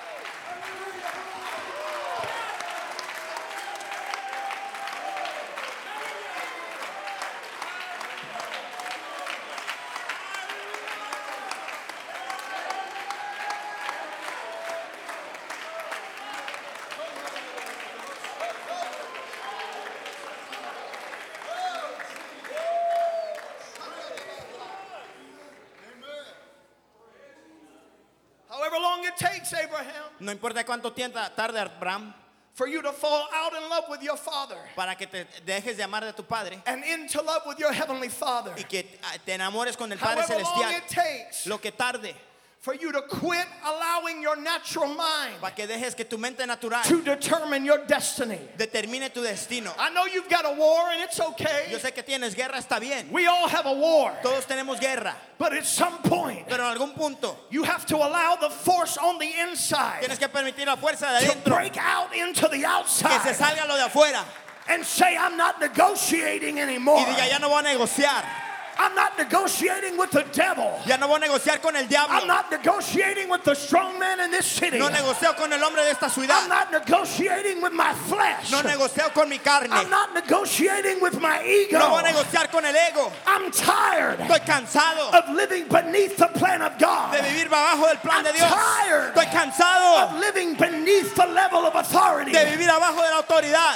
However long it takes, Abraham, No importa cuánto tiempo tarde, Abraham, for you to fall out in love with your father para que te dejes de amar de tu padre and into love with your heavenly Father. y que te enamores con el Padre However long Celestial. it takes Lo que tarde, for you to quit allowing your natural mind para que dejes que tu mente natural to determine your destiny. determine tu destino. I know you've got a war and it's okay. Yo sé que tienes guerra, está bien. We all have a war. Todos tenemos guerra, But at some point, pero en algún punto you have to allow the force on the inside tienes que permitir la fuerza de to adentro break out into the que se outside salga lo de afuera and say, I'm not negotiating y anymore. diga, ya no voy a negociar, I'm not negotiating with the devil. ya no voy a negociar con el I'm diablo, not negotiating with the strong man in this city. no negocio con el hombre de esta I'm ciudad, not negotiating with my flesh. no negocio con mi carne, I'm not negotiating with my ego. no voy a negociar con el ego. I'm tired Estoy cansado of living beneath the plan of God. de vivir bajo del plan de I'm Dios. tired Estoy cansado of living beneath the level of authority. de vivir abajo de la autoridad.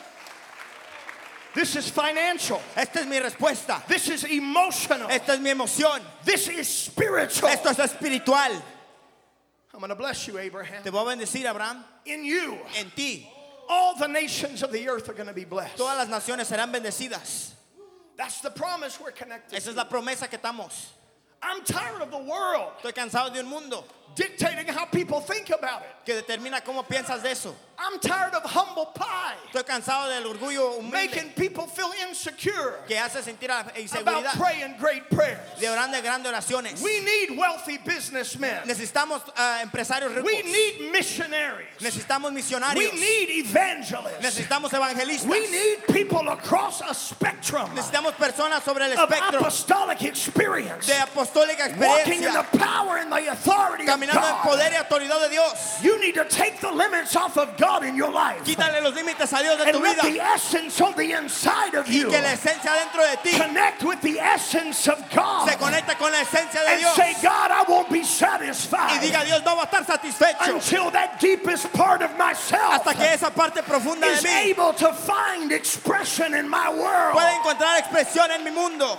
This is financial. Esta es mi respuesta. This is emotional. Esta es mi emoción. This is spiritual. Esto es espiritual. I'm going to bless you, Abraham. Te voy a bendecir, Abraham, In you, en ti. all the nations of the earth are going to be blessed. Todas las naciones serán bendecidas. That's the promise we're connected Esa es to. la promesa que estamos. I'm tired of the world Estoy cansado de un mundo dictating how people think about it. que determina cómo piensas de eso. I'm tired of humble pie Estoy cansado del orgullo humilde making people feel insecure que hace sentir la about inseguridad praying great prayers. de orar de grandes oraciones. We need wealthy businessmen. Necesitamos ah, empresarios ricos. We need missionaries. Necesitamos We misionarios. need evangelists. Necesitamos evangelistas. We need people across a spectrum Necesitamos personas sobre el of espectro apostolic experience, de apostólica walking in the experiencia, power and the authority of caminando en God. poder y autoridad de Dios. You need to take the limits off of God in your life Quítale los límites a Dios de and tu let vida the essence on the inside of y you que la esencia dentro de ti connect with the essence of God se conecte con la esencia de and Dios say, God, I won't be y satisfied diga, Dios no va a estar satisfecho until that deepest part of myself hasta que esa parte profunda is de mí able to find expression in my world. pueda encontrar expresión en mi mundo.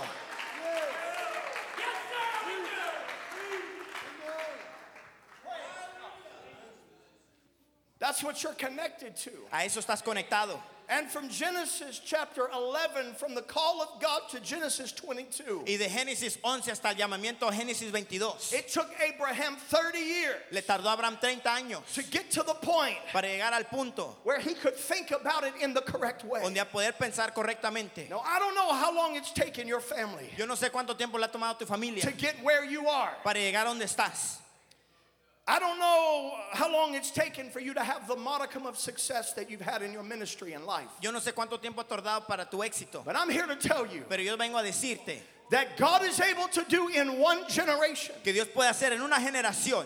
That's what you're connected to. A eso estás conectado. And from Genesis chapter eleven, from the call of God to Genesis twenty-two, Y de Génesis once hasta el llamamiento a Génesis veintidós. it took Abraham thirty years Le tardó a Abraham treinta años to get to the point para llegar al punto where he could think about it in the correct way. donde a poder pensar correctamente. Now, I don't know how long it's taken your family Yo no sé cuánto tiempo le ha tomado a tu familia to get where you are, para llegar a donde estás. I don't know how long it's taken for you to have the modicum of success that you've had in your ministry and life. Yo no sé cuánto tiempo ha tardado para tu éxito, But I'm here to tell you pero yo vengo a decirte that God is able to do in one generation que Dios puede hacer en una generación.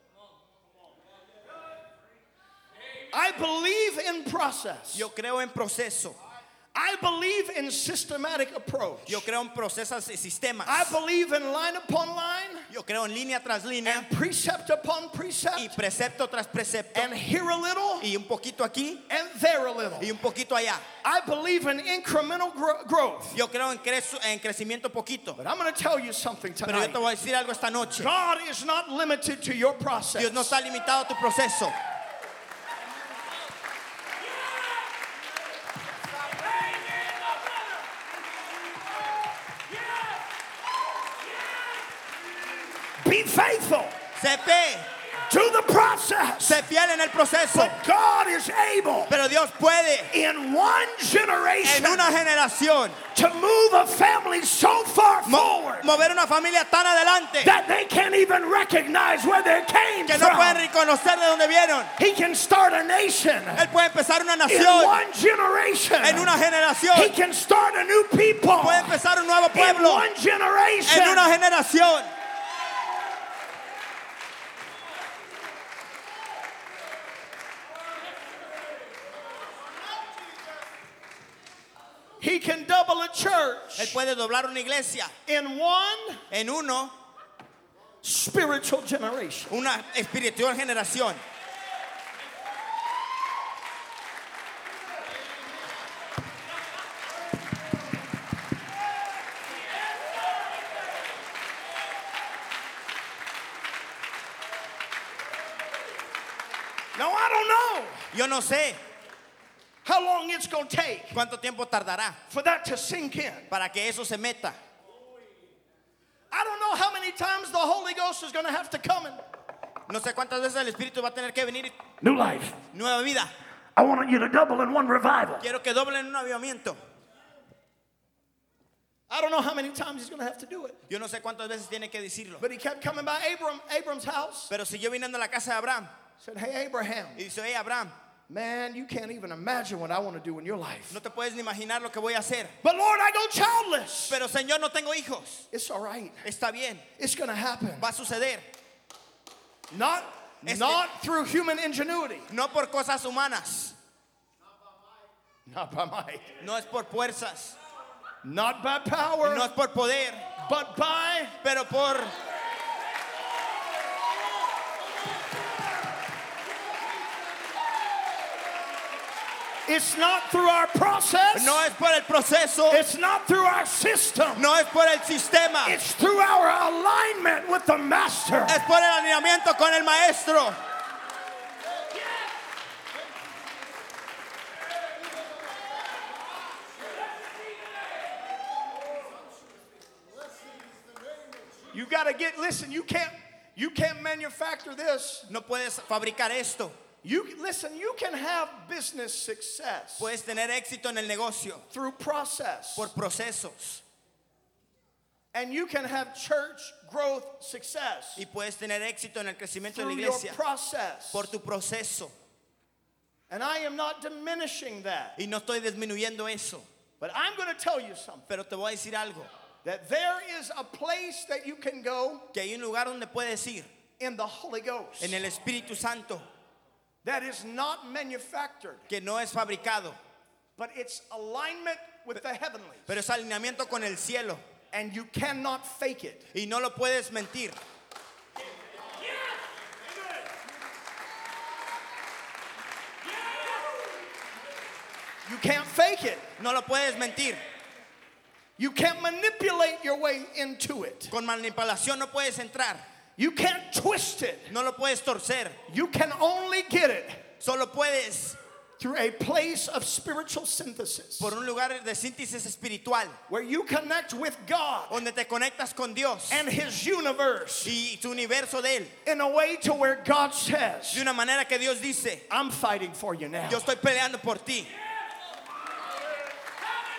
I believe in process. Yo creo en proceso. I believe in systematic approach. Yo creo en procesos y sistemas. I believe in line upon line Yo creo en línea tras línea and precept upon y precept precepto tras precepto and here a little y un poquito aquí and there a little. y un poquito allá. I believe in incremental gro- growth. Yo creo en, crezo, en crecimiento poquito. But I'm going to tell you something Pero yo tonight. te voy a decir algo esta noche. God is not limited to your process. Dios no está limitado a tu proceso. Be faithful Sé fe, to the process. sé fiel en el proceso. But God is able Pero Dios puede in one generation en una generación to move a family so far mo- forward mover una familia tan adelante that they can't even recognize where they came que no pueden from. reconocer de dónde vieron. He can start a nation Él puede empezar una in nación one generation. en una generación. He can start a new people Puede empezar un nuevo in pueblo one generation. en una generación. He can double a church Él puede doblar una iglesia in one en uno, spiritual generation. una espiritual generación. Now, I don't know Yo no sé how long it's going to take cuánto tiempo tardará for that to sink in. para que eso se meta. I don't know how many times the Holy Ghost is going to have to come in. No sé cuántas veces el Espíritu va a tener que venir. New life. Nueva vida. I want you to double in one revival. Quiero que doblen un avivamiento. I don't know how many times he's going to have to do it. Yo no sé cuántas veces tiene que decirlo. But he kept coming by Abram, Abram's house. Pero siguió viniendo a la casa de Abraham Said, hey, Abraham, y dice, hey Abraham, man, you can't even imagine what I want to do in your life. no te puedes ni imaginar lo que voy a hacer. But Lord, I go childless. Pero Señor, no tengo hijos. It's all right. Está bien, It's going to happen. va a suceder. Not, Este- not through human ingenuity. No por cosas humanas, Not by might. no es por fuerzas, Not by power. no es por poder, But by pero por... it's not through our process. No es por el proceso, It's not through our system. no es por el sistema, It's through our alignment with the master. es por el alineamiento con el maestro. You got to get listen, you can't you can't manufacture this. No puedes fabricar esto. You listen, you can have business success Puedes tener éxito en el negocio through process. por procesos And you can have church growth success y puedes tener éxito en el crecimiento de la through your iglesia process. por tu proceso. And I am not diminishing that. Y no estoy disminuyendo eso, But I'm going to tell you something. pero te voy a decir algo, That there is a place that you can go que hay un lugar donde puedes ir in the Holy Ghost en el Espíritu Santo that is not manufactured, que no es fabricado, but it's alignment with the heavenly. pero es alineamiento con el cielo And you cannot fake it. y no lo puedes mentir. You can't fake it. No lo puedes mentir. You can't manipulate your way into it. Con manipulación no puedes entrar. You can't twist it. No lo puedes torcer. You can only get it Solo puedes through a place of spiritual synthesis por un lugar de síntesis espiritual where you connect with God donde te conectas con Dios and His universe y su universo de Él in a way to where God de says, una manera que Dios dice, I'm fighting for you now. yo estoy peleando por ti.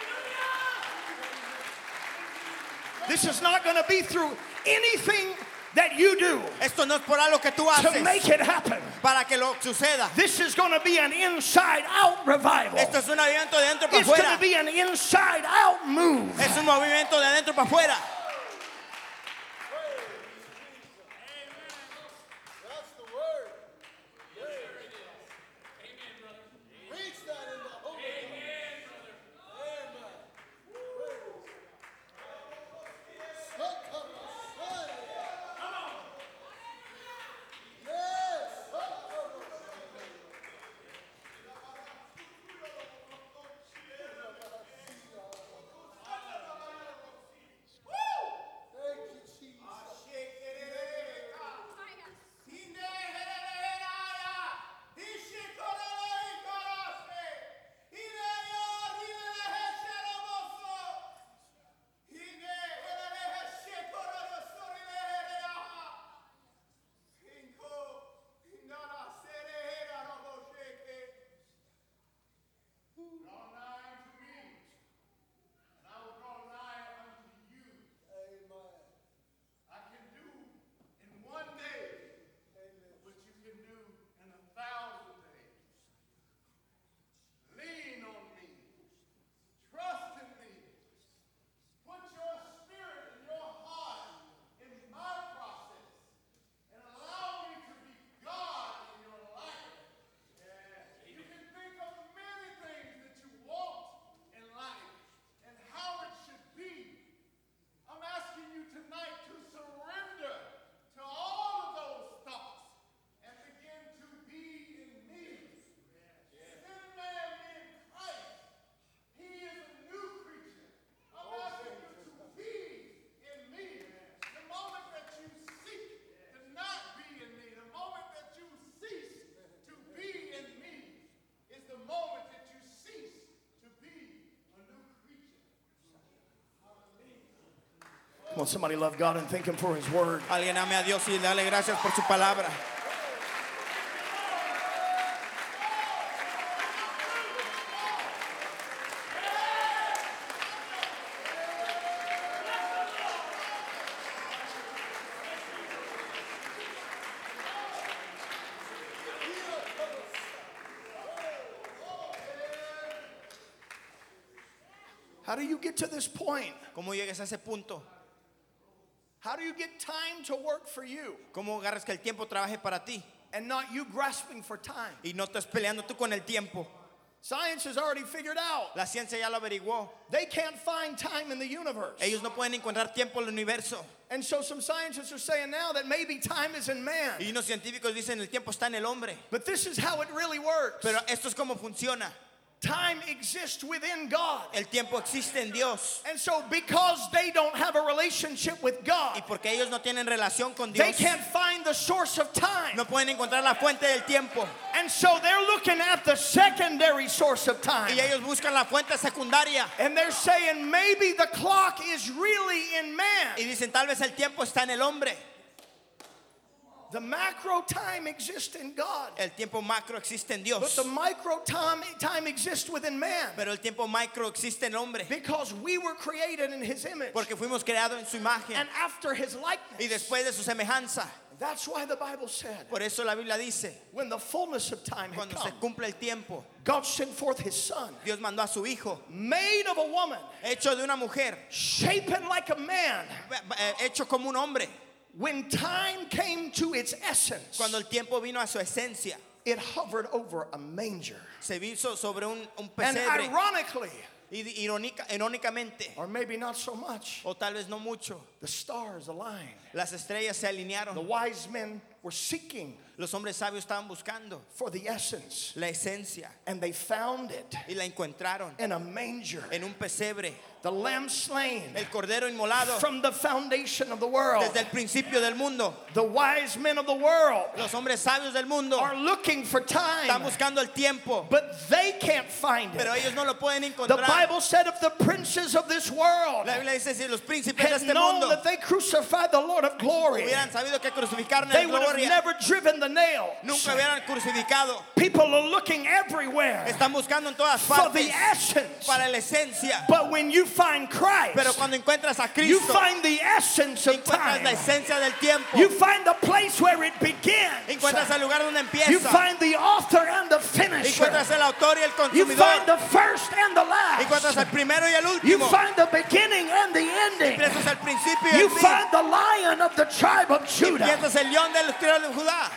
This is not going to be through anything that you do Esto no es por algo que tú to make haces it happen. para que lo suceda. This is going to be an inside-out revival. Esto es un movimiento de dentro para It's going afuera. to be an inside-out move. Es un movimiento de dentro para afuera. Come on, somebody love God and thank Him for His word. Alguien ame a Dios y dale gracias por su palabra. How do you get to this point? ¿Cómo llegas a ese punto? How do you get time to work for you ¿Cómo agarras que el tiempo trabaje para ti and not you grasping for time? y no estás peleando tú con el tiempo? Science has already figured out La ciencia ya lo averiguó. they can't find time in the universe. Ellos no pueden encontrar tiempo en el universo. And so some scientists are saying now that maybe time is in man. Y unos científicos dicen el tiempo está en el hombre. But this is how it really works. Pero esto es como funciona. Time exists within God. El tiempo existe en Dios. And so because they don't have a relationship with Y God, porque ellos no tienen relación con they Dios, can't find the source of time. no pueden encontrar la fuente del tiempo. And so they're looking at the secondary source of time. Y ellos buscan la fuente secundaria. And they're saying maybe the clock is really in man. Y dicen tal vez el tiempo está en el hombre. The macro time exists in God. El tiempo macro existe en But Dios. the micro time, time exists within man. Pero el tiempo micro existe en el hombre. Because we were created in His image. Porque fuimos creados en su imagen. And after His Y likeness. después de su semejanza. That's why the Bible said, Por eso la Biblia dice, when the fullness of time had cuando se come, cumple el tiempo, God sent forth His Son, Dios mandó a su hijo, made of a woman, hecho de una mujer, shapen like a man. eh, hecho como un hombre. When time came to its essence, Cuando el tiempo vino a su esencia, it hovered over a manger. se hizo sobre un, un And pesebre. ironically, Y irónica, irónicamente, or maybe not so much, o tal vez no mucho, the stars aligned. las estrellas se The alinearon. wise men were seeking Los hombres sabios estaban buscando for the essence, la esencia and they found it y la encontraron in a manger. en un pesebre. The lamb slain El cordero inmolado from the foundation of the world. desde el principio del mundo. The wise men of the world Los hombres sabios del mundo are looking for están time, buscando el tiempo, but they can't find pero it. ellos no lo pueden The encontrar. Bible said if the princes of this world La Biblia dice si los príncipes de had este known mundo that they crucified the Lord of glory, hubieran sabido que crucificaron they en would have gloria, never driven the the nail. Nunca hubieran crucificado. People are looking everywhere Están buscando en todas for the partes essence. para la esencia. But when you find Christ, Pero cuando encuentras a you Cristo, find the essence of encuentras la time. esencia del tiempo. You find the place where it begins. Encuentras el lugar donde You empieza. find the author and the finisher. Encuentras el autor y el You find consumidor. the first and the Encuentras last. el primero y el You último. find the beginning and the ending. Empiezas el principio y You el fin. find the lion of the tribe of Judah. Empiezas el león del tribu de Judá.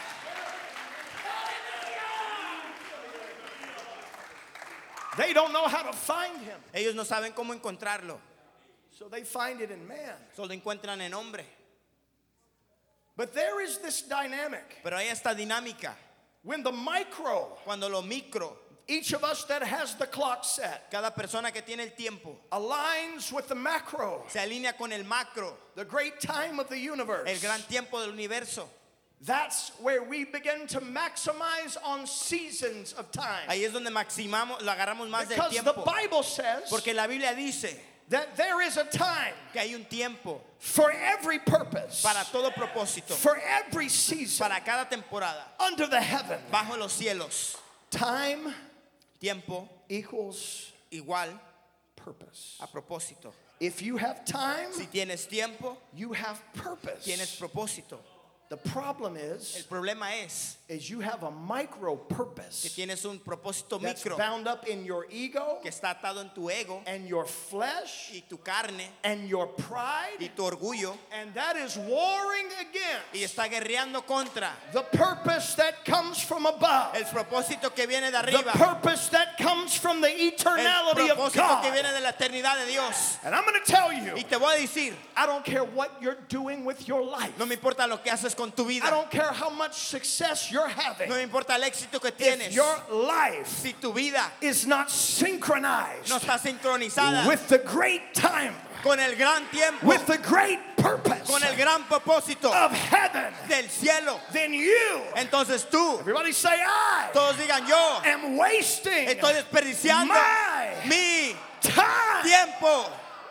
They don't know how to find him. Ellos no saben cómo encontrarlo. So they find it in man. Solo encuentran en hombre. But there is this dynamic. Pero hay esta dinámica. When the micro, Cuando lo micro, each of us that has the clock set, cada persona que tiene el tiempo, aligns with the macro, se alinea con el macro, the great time of the universe. el gran tiempo del universo. That's where we begin to maximize on seasons of time. Ahí es donde maximamos, lo agarramos más del Because the tiempo. Bible says Porque la Biblia dice that there is a time que hay un tiempo for every purpose, para todo propósito, for every season para cada temporada, under the heaven. bajo los cielos. Time Tiempo equals igual purpose. a propósito. If you have time, Si tienes tiempo, you have purpose. tienes propósito. The problem El is, problema es is you have a micro que purpose tienes un propósito that's micro bound up in your ego que está atado en tu ego and your flesh y tu carne and your pride, y tu orgullo and that is warring y against está guerreando contra the purpose that comes from above, el propósito que viene de the arriba, purpose that comes from the el eternality of propósito que God. viene de la eternidad de Dios. And I'm going to tell you, Y te voy a decir, I don't care what you're doing with your life. no me importa lo que haces con tu I vida, don't care how much success you're having. no me importa el éxito que If tienes, your life si tu vida is not synchronized no está sincronizada with the great time, con el gran tiempo, with the great purpose con el gran propósito of heaven, del cielo, then you, entonces tú, everybody say, I todos digan yo, am wasting estoy desperdiciando my mi time. tiempo.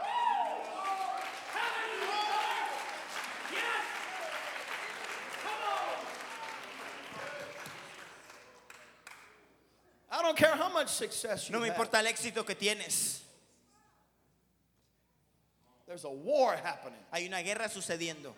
I don't care how much success you No me have. importa el éxito que tienes. There's a war happening. Hay una guerra sucediendo.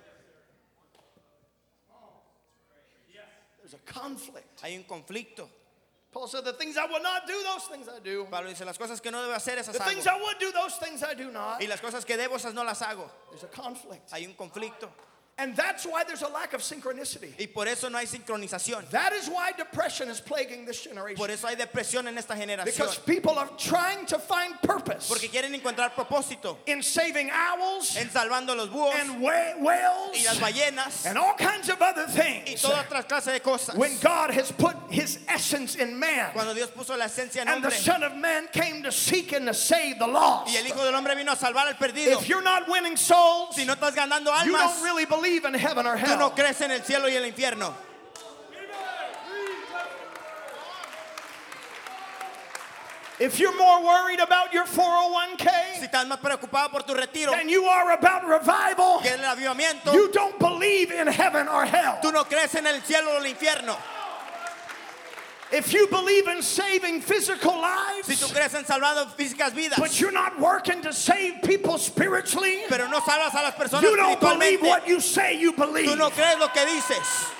There's a conflict. Hay un conflicto. Paul said, the things I will not do, those things I do. Pablo dice, las cosas que no debo hacer, esas The things hago. I would do, those things I do not. Y las cosas que debo, esas no las hago. There's a conflict. Hay un conflicto. And that's why there's a lack of synchronicity. Y por eso no hay sincronización. That is why depression is plaguing this generation. Por eso hay depresión en esta generación. Because people are trying to find purpose Porque quieren encontrar propósito in saving owls en salvando los búhos and wha- whales y las ballenas and all kinds of other y things. toda otra clase de cosas. When God has put his essence in man Cuando Dios puso la esencia en and the hombre Son of Man came to seek and to save the lost. y el Hijo del Hombre vino a salvar al perdido. If you're not winning souls, Si no estás ganando you almas, don't really believe in heaven or tú no hell. crees en el cielo y el infierno. If you're more worried about your four oh one Si k estás más preocupado por tu retiro than you are about revival, que el avivamiento, you don't believe in heaven or hell. tú no crees en el cielo o el infierno. If you believe in saving physical Si tú lives, crees en salvando físicas vidas, but you're not working to save people spiritually, pero no salvas a las personas you don't believe espiritualmente, what you say you believe. tú no crees lo que dices.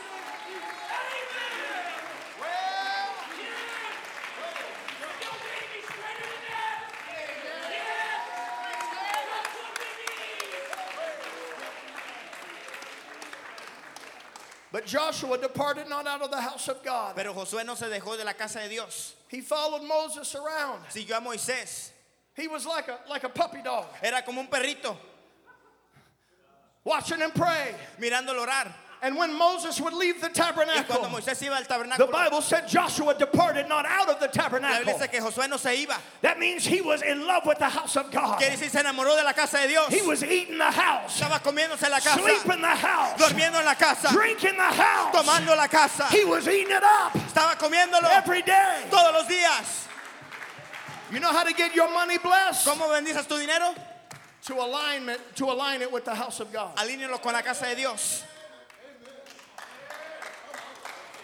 But Joshua departed not out of the house of God. Pero Josué no se dejó de la casa de Dios. He followed Moses around. Siguió a Moisés. He was like a, like a puppy dog, Era como un perrito, watching him pray. mirándolo orar. And when Moses would leave the Y cuando tabernacle, Moisés iba al the tabernáculo, Bible said Joshua departed not out of the la Biblia tabernacle. dice que Josué no se iba. That means he was in love with the house of God. Quiere decir, se enamoró de la casa de Dios. He was eating the house, Estaba comiéndose en la casa, sleep in the house, durmiendo en la casa, drink in the house. tomando la casa. He was eating it up Estaba comiéndolo every day. todos los días. You know how to get your money blessed? ¿Cómo bendices tu dinero? To alignment, to align it with the house of God. Alínealo con la casa de Dios.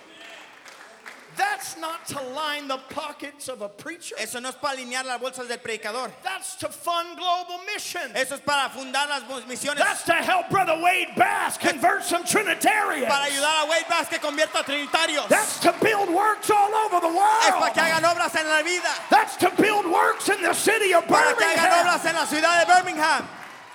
That's not to line the pockets of a preacher. Eso no es para alinear las bolsas del predicador. That's to fund global mission. Eso es para fundar las misiones. That's to help Brother Wade Bass convert some Trinitarians. Para ayudar a Wade Bass que convierta a trinitarios. That's to build works all over the world. Es para que hagan obras en la vida. That's to build works in the city of Para que hagan Birmingham. obras en la ciudad de Birmingham.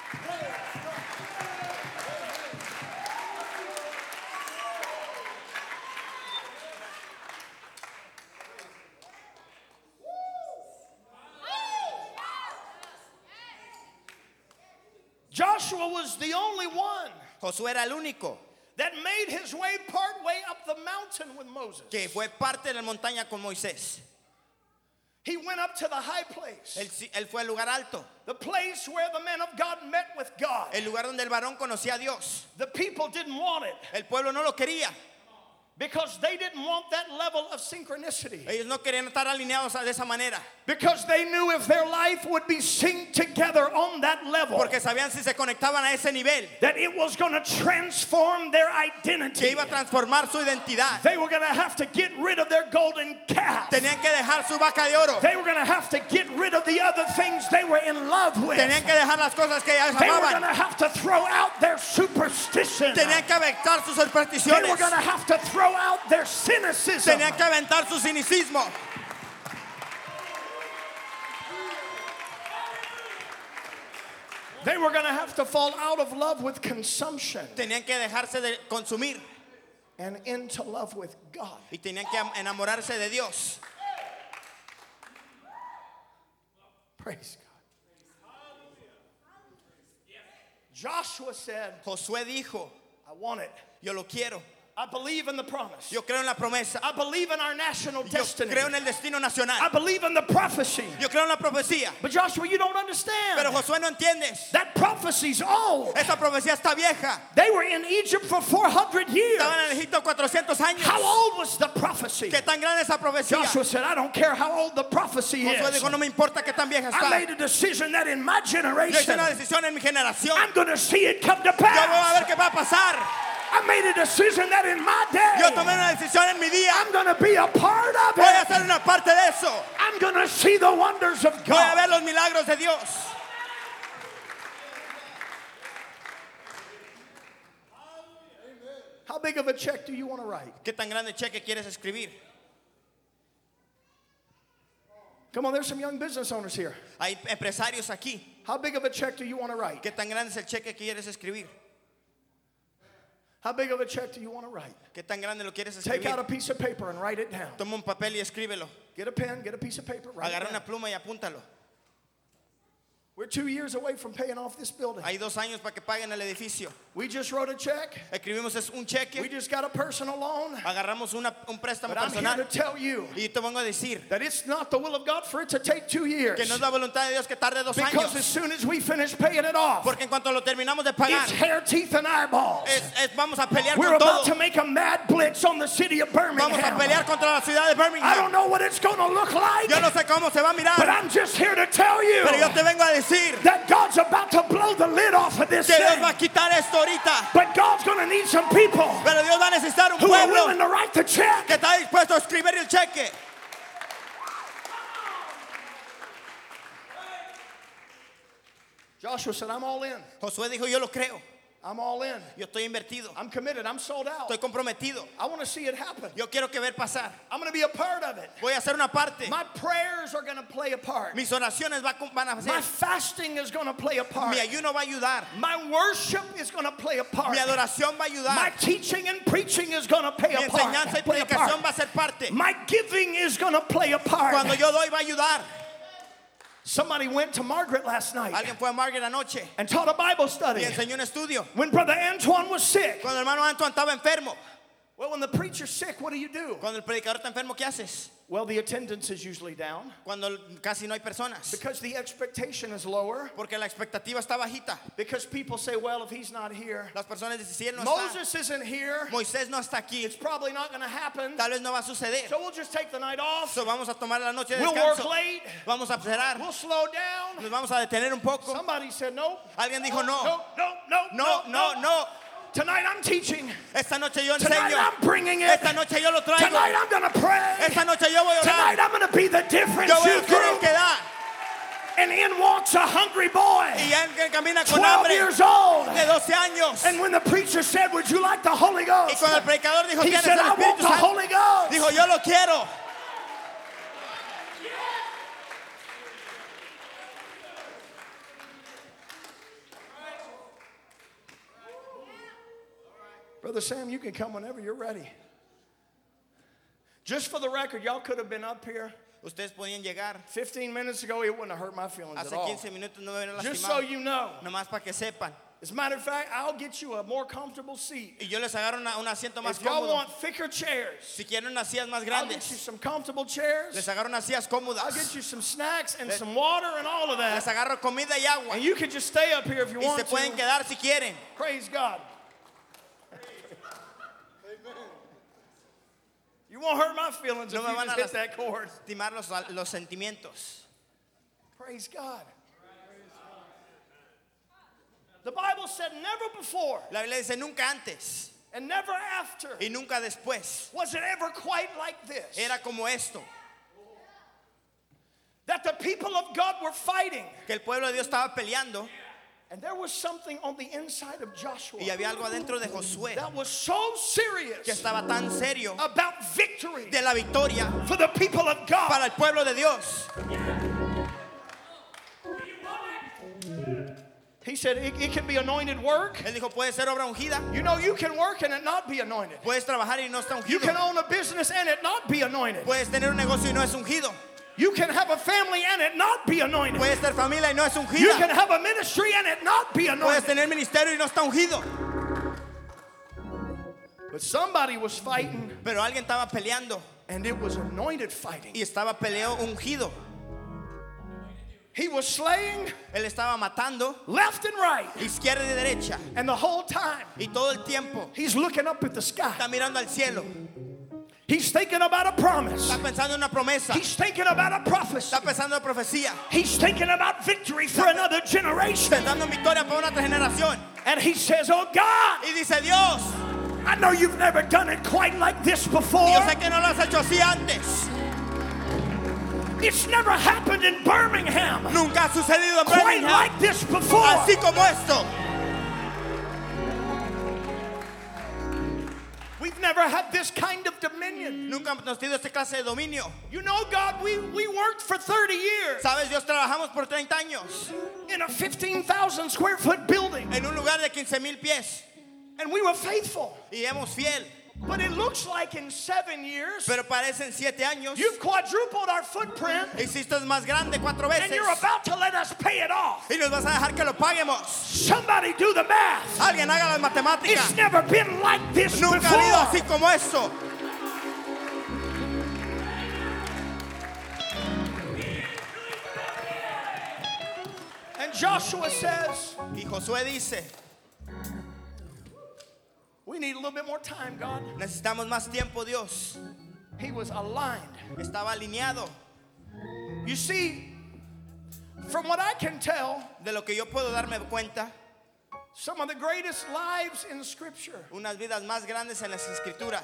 Joshua was the only one Josué era el único that made his way part way up the mountain with Moses. que fue parte de la montaña con Moisés. He went up to the high place, Él, él fue al lugar alto, the place where the men of God met with God. el lugar donde el varón conocía a Dios. The people didn't want it El pueblo no lo quería. because they didn't want that level of synchronicity. Ellos no querían estar alineados de esa manera. Because they knew if their life would be synced together on that level, Porque sabían si se conectaban a ese nivel, that it was going to transform their que identity. iba a transformar su identidad. They were going to have to get rid of their golden calf. Tenían que dejar su vaca de oro. They were going to have to get rid of the other things they were in love with. Tenían que dejar las cosas que ellos They were going amaban. to have to throw out their superstition. Tenían que aventar sus They supersticiones. were going to have to throw out their cynicism. Tenían que aventar su cinicismo. They were going to have to fall out of love with consumption Tenían que dejarse de consumir and into love with God. y tenían que enamorarse de Dios. Praise God. Joshua said, Josué dijo, I want it. yo lo quiero. I believe in the promise. Yo creo en la promesa. I believe in our national Yo destiny. creo en el destino I nacional. believe in the prophecy. Yo creo en la profecía. But Joshua, you don't understand. Pero Josué no entiendes. That prophecy's old. Esa profecía está vieja. They were in Egypt for four hundred years. Estaban en Egipto cuatrocientos años. How old was the prophecy? ¿Qué tan grande esa profecía? Joshua said, I don't care how old the prophecy Josué is. dijo, no me importa qué tan vieja I está. made a decision that in my Yo hice generation, una decisión en mi generación. I'm going to see it come to Yo voy a pass. ver qué va a pasar. I made a decision that in my day, Yo tomé una decisión en mi día. I'm going to be a part of Voy a it. ser una parte de eso. I'm going to see the wonders of Voy a ver God. los milagros de Dios. How big of a check do you want to write? ¿Qué tan grande cheque quieres escribir? Come on, there's some young business owners here. Hay empresarios aquí. How big of a check do you want to write? ¿Qué tan grande es el cheque que quieres escribir? How big of a check do you want to write? ¿Qué tan grande lo quieres Take out a escribir? piece of paper and write it down. Toma un papel y escríbelo. Get a pen, get a piece of paper, write it Agarra down. una pluma y apúntalo. We're two years away from paying off this building. Hay dos años para que paguen el edificio. We just wrote a check. Escribimos es un We cheque. just got a personal loan. Agarramos una, un préstamo But I'm here personal. to tell you Y te vengo a decir that it's not the will of God for it to take two years. que no es la voluntad de Dios que tarde dos Because as años. soon as we finish paying it off, Porque en cuanto lo terminamos de pagar, it's hair, teeth, and eyeballs. es, es, vamos a pelear We're con about todo. to make a mad blitz on the city of Vamos a Birmingham. pelear contra la ciudad de I don't Birmingham. know what it's going to look like, Yo no sé cómo se va a but mirar, I'm just here to tell you pero yo te vengo a decir that God's about to blow the lid off of this que Dios thing. va a quitar esto ahorita. But God's going to need some people Pero Dios va a necesitar un who are pueblo willing to write the check. que está dispuesto a escribir el cheque. Joshua said, I'm all in. Josué dijo, yo lo creo. I'm all in. Yo estoy invertido. I'm committed. I'm sold out. Estoy comprometido. I want to see it happen. Yo quiero que ver pasar. I'm going to be a part of it. Voy a hacer una parte. My prayers are going to play a part. Mis oraciones va- van a My hacer. fasting is going to play a part. Mi ayuno va a ayudar. My worship is going to play a part. Mi adoración va a My ayudar. teaching and preaching is going to play Mi a part. enseñanza y Play a predicación part. va a ser parte. My giving is going to play a part. Cuando yo doy va a ayudar. Somebody went to Margaret last night Alguien fue a Margaret anoche and taught a Bible y study enseñó un estudio. when Brother Antoine was sick. Cuando el hermano Antoine estaba enfermo. Well, when the preacher's sick, what do you do? Cuando el predicador está enfermo, ¿qué haces? Well, the attendance is usually down Cuando casi no hay personas. because the expectation is lower. Porque la expectativa está bajita. Because people say, well, if he's not here, Las personas dicen, si él no está, Moses isn't here, Moisés no está aquí, it's probably not going to happen. tal vez no va a suceder. So we'll just take the night off. So, vamos a tomar la noche de We'll work descanso. late. Vamos a cerrar. We'll slow down. Nos vamos a detener un poco. Somebody said, no. Alguien dijo no. No, no, no, No, no, no. Tonight I'm teaching. Esta noche yo Tonight enseño. I'm bringing it. Esta noche yo lo traigo. Tonight I'm going to pray. Esta noche yo voy a Tonight orar. I'm going to be the difference Yo voy a youth ser el group. que da. And in walks a hungry boy, Y él camina con twelve hambre years old. de doce años. And when the preacher said, would you like the Holy Y Ghost? cuando el predicador dijo, He ¿tienes said, el I want Espíritu the Santo? Holy Ghost. Dijo, yo lo quiero. Brother Sam, you can come whenever you're ready. Just for the record, y'all could have been up here Ustedes podían llegar. fifteen minutes ago. It wouldn't have hurt my feelings at Hace all. quince minutos no me hubieran Just so lastimado. you know. Nomás para que sepan. As a matter of fact, I'll get you a more comfortable seat. Y yo les agarro una, un asiento más If y'all cómodo. want thicker chairs, Si quieren unas sillas más I'll get you grandes, some comfortable chairs. les agarro unas sillas I'll cómodas. get you some snacks and some water and all of Les that. agarro comida y agua. And you can just stay up here if you Y se want pueden to. quedar si quieren. Praise God. You won't hurt my feelings No if me you van just a hit that chord. lastimar los, los sentimientos. Praise God. The Bible said never before La Biblia dice nunca antes and never after y nunca después. was it ever quite like this. Era como esto. That the people of God were fighting. Que el pueblo de Dios estaba peleando And there was something on the inside of Joshua y había algo adentro de Josué that was so serious que estaba tan serio about victory de la victoria for the people of God. para el pueblo de Dios. He said it, it can be anointed work. Él dijo, puede ser obra ungida, You know, you can work and it not be anointed. puedes trabajar y no está You ungido. can own a business and it not be anointed. Puedes tener un negocio y no es ungido. You can have a family and it not be anointed. Puedes tener familia y no es You ungida. can have a ministry and it not be Puedes anointed. tener ministerio y no está ungido. But somebody was fighting Pero alguien estaba peleando and it was anointed fighting. y estaba peleando ungido. He was slaying Él estaba matando left and right. izquierda y derecha. And the whole time Y todo el tiempo he's looking up at the sky. está mirando al cielo. He's thinking about a promise. Está pensando en una promesa. He's thinking about a prophecy. Está pensando en profecía. He's thinking about victory for another generation. Pensando en victoria para una otra generación. And he says, oh God, Y dice, Dios, I know you've never done it quite like this before. yo sé que no lo has hecho así antes. It's never happened in Birmingham Nunca ha sucedido en quite Birmingham like this before. así como esto. We've never had this kind of dominion. Nunca hemos tenido esta clase de dominio. You know, God, we, we worked for thirty years Sabes, Dios, trabajamos por treinta años in a fifteen thousand square foot building, en un lugar de quince mil pies and we were faithful. y hemos fiel. But it looks like in seven years, Pero parecen siete años. you've quadrupled our footprint, Hiciste más grande cuatro and veces you're about to let us pay it off. y nos vas a dejar que lo paguemos. Somebody do the math. Alguien haga las It's matemáticas. never been like this Nunca ha habido before. así como esto. And Joshua says, Y Josué dice, we need a little bit more time, God. necesitamos más tiempo, Dios. He was aligned. Estaba alineado. You see, from what I can tell, De lo que yo puedo darme cuenta, some of the greatest lives in Scripture unas vidas más grandes en las escrituras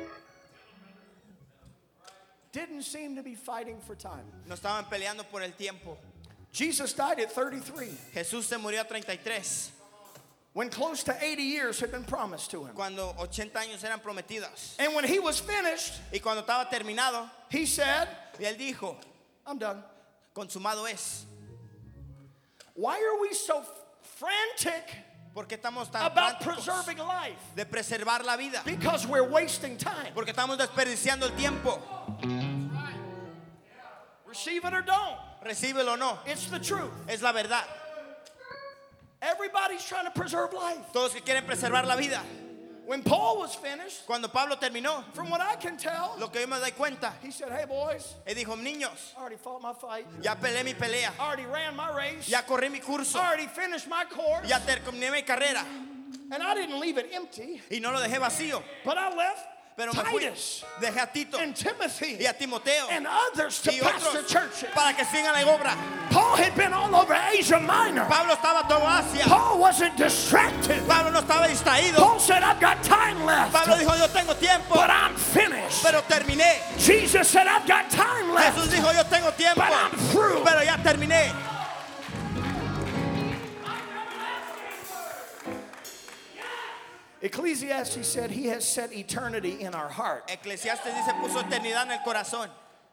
didn't seem to be fighting for time. no estaban peleando por el tiempo. Jesus died at thirty-three, Jesús se murió a treinta y tres, when close to eighty years had been promised to him. cuando ochenta años eran prometidas. And when he was finished, Y cuando estaba terminado, he said, y él dijo, I'm done. consumado es. Why are we so frantic ¿Por qué estamos tan about prácticos preserving life? de preservar la vida? Because we're wasting time. Porque estamos desperdiciando el tiempo. Receive it or don't. Recíbelo o no, It's the truth. es la verdad. Everybody's trying to preserve life. Todos que quieren preservar la vida. When Paul was finished, Cuando Pablo terminó, from what I can tell, lo que yo me doy cuenta, he said, hey boys, él dijo, niños, I already fought my fight. ya peleé mi pelea, I already ran my race. ya corrí mi curso, I already finished my course. ya terminé mi carrera And I didn't leave it empty, y no lo dejé vacío, but I left Pero me fui, Titus dejé a Tito and Timothy y a Timoteo and others to y pastor otros churches. para que sigan la obra. Paul had been all over Asia Minor. Pablo estaba todo Asia. Paul wasn't distracted. Pablo no estaba distraído. Paul said, I've got time left, Pablo dijo, yo tengo tiempo, but I'm finished. pero terminé. Jesus said, I've got time left, Jesús dijo, yo tengo tiempo, but I'm through. pero ya terminé. Ecclesiastes said he has set eternity in our heart. Eclesiastes dice, puso eternidad en el corazón.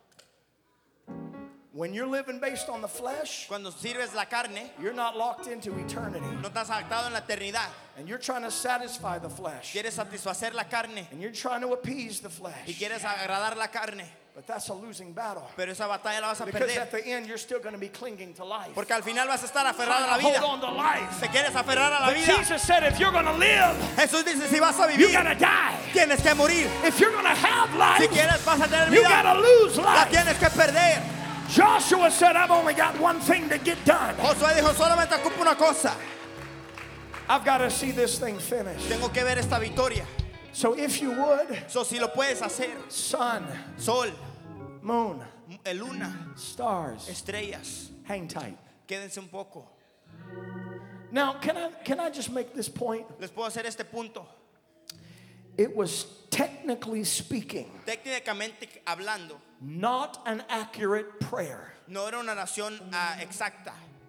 When you're living based on the flesh, Cuando sirves la carne, you're not locked into eternity. no estás adaptado en la eternidad. And you're trying to satisfy the flesh. Quieres satisfacer la carne And you're trying to appease the y flesh. quieres agradar la carne, But that's a losing battle. pero esa batalla la vas a Because perder. at the end, you're still going to be clinging to life. Porque al final vas a estar aferrado a la Hold vida. on to life. Te quieres aferrar a la But vida. Jesus said, if you're going to live, Jesús dice, si vas a you vivir, got to die. tienes que morir. If you're going to have Si life, quieres vas a tener you got vida, to lose la life. tienes que perder. Joshua said, I've only got one thing to get done. Josué dijo, solamente ocupo una cosa. I've got to see this thing finished. Tengo que ver esta victoria. So if you would, So, si lo puedes hacer, sun, sol, moon, luna, stars, estrellas, hang tight. quédense un poco. Now, can I can I just make this point? Les puedo hacer este punto. It was technically speaking Técnicamente hablando, not an accurate prayer no era una oración ah, exacta,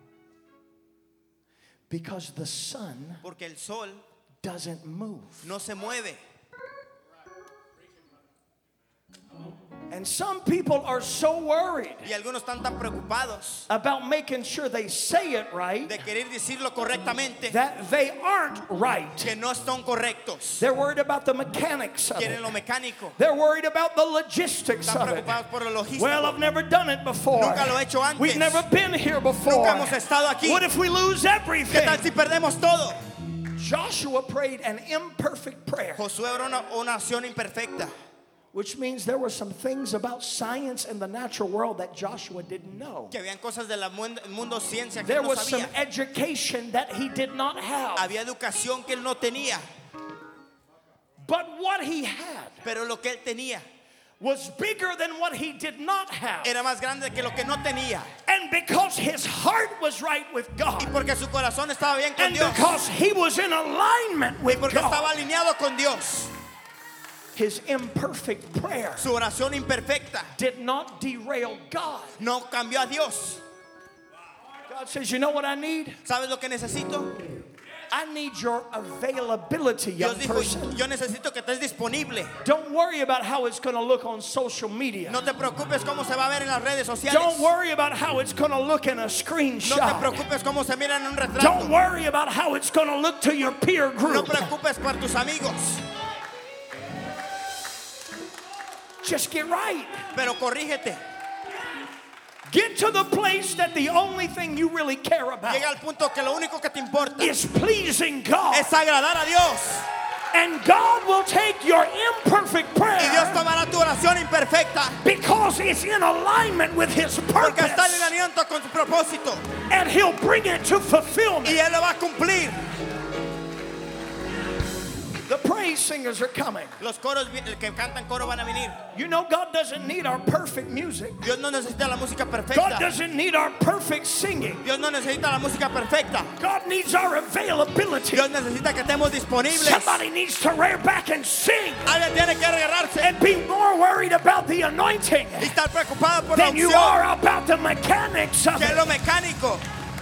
because the sun porque el sol doesn't move. no se mueve. And some people are so worried Y algunos están tan preocupados about making sure they say it right de querer decirlo correctamente that they aren't right. que no están correctos. They're worried about the mechanics of Quieren it. lo mecánico. They're worried about the logistics Están of it. preocupados por lo logístico. Well, I've never done it before. Nunca lo he hecho antes. We've never been here before. Nunca hemos estado aquí. What if we lose ¿Qué everything? tal si perdemos todo? Joshua prayed an imperfect prayer, Josué era una, una acción imperfecta. which means there were some things about science and the natural world that Joshua didn't know. Que habían cosas del mundo, mundo ciencia que There él no was some sabía. education that he did not have. Había educación que él no tenía. But what he had Pero lo que él tenía was bigger than what he did not have. era más grande que lo que no tenía. And because his heart was right with Y God, porque su corazón estaba bien con and Dios. because he was in alignment Y with porque estaba God, alineado con Dios. his imperfect prayer Su oración imperfecta did not derail God. no cambió a Dios. God says, you know what I need? ¿Sabes lo que necesito? I need your availability, young Dios dijo, person. yo necesito que estés disponible. Don't worry about how it's going to look on social media. No te preocupes cómo se va a ver en las redes sociales. Don't worry about how it's going to look in a No te screenshot. preocupes cómo se mira en un Don't retrato. worry about how it's going to look to your peer No group. preocupes por tus amigos. Just get right. Pero corrígete. Get to the place that the only thing you really care about Llega al punto que lo único que te importa is pleasing God. es agradar a Dios. And God will take your imperfect Y Dios prayer tomará tu oración imperfecta because it's in alignment with His porque está en purpose. alineamiento con su propósito. And He'll bring it to fulfillment. Y Él lo va a cumplir. The praise singers are coming. Los coros, el que cantan coro van a venir. You know, God doesn't need our perfect music. Dios no necesita la música God perfecta. doesn't need our perfect singing. Dios no necesita la música perfecta. God needs our availability. Dios necesita que estemos disponibles. Somebody needs to rear back and sing Alguien tiene que agarrarse and be more worried about the anointing y estar preocupado por la than you unción are about the mechanics of que es it. lo mecánico.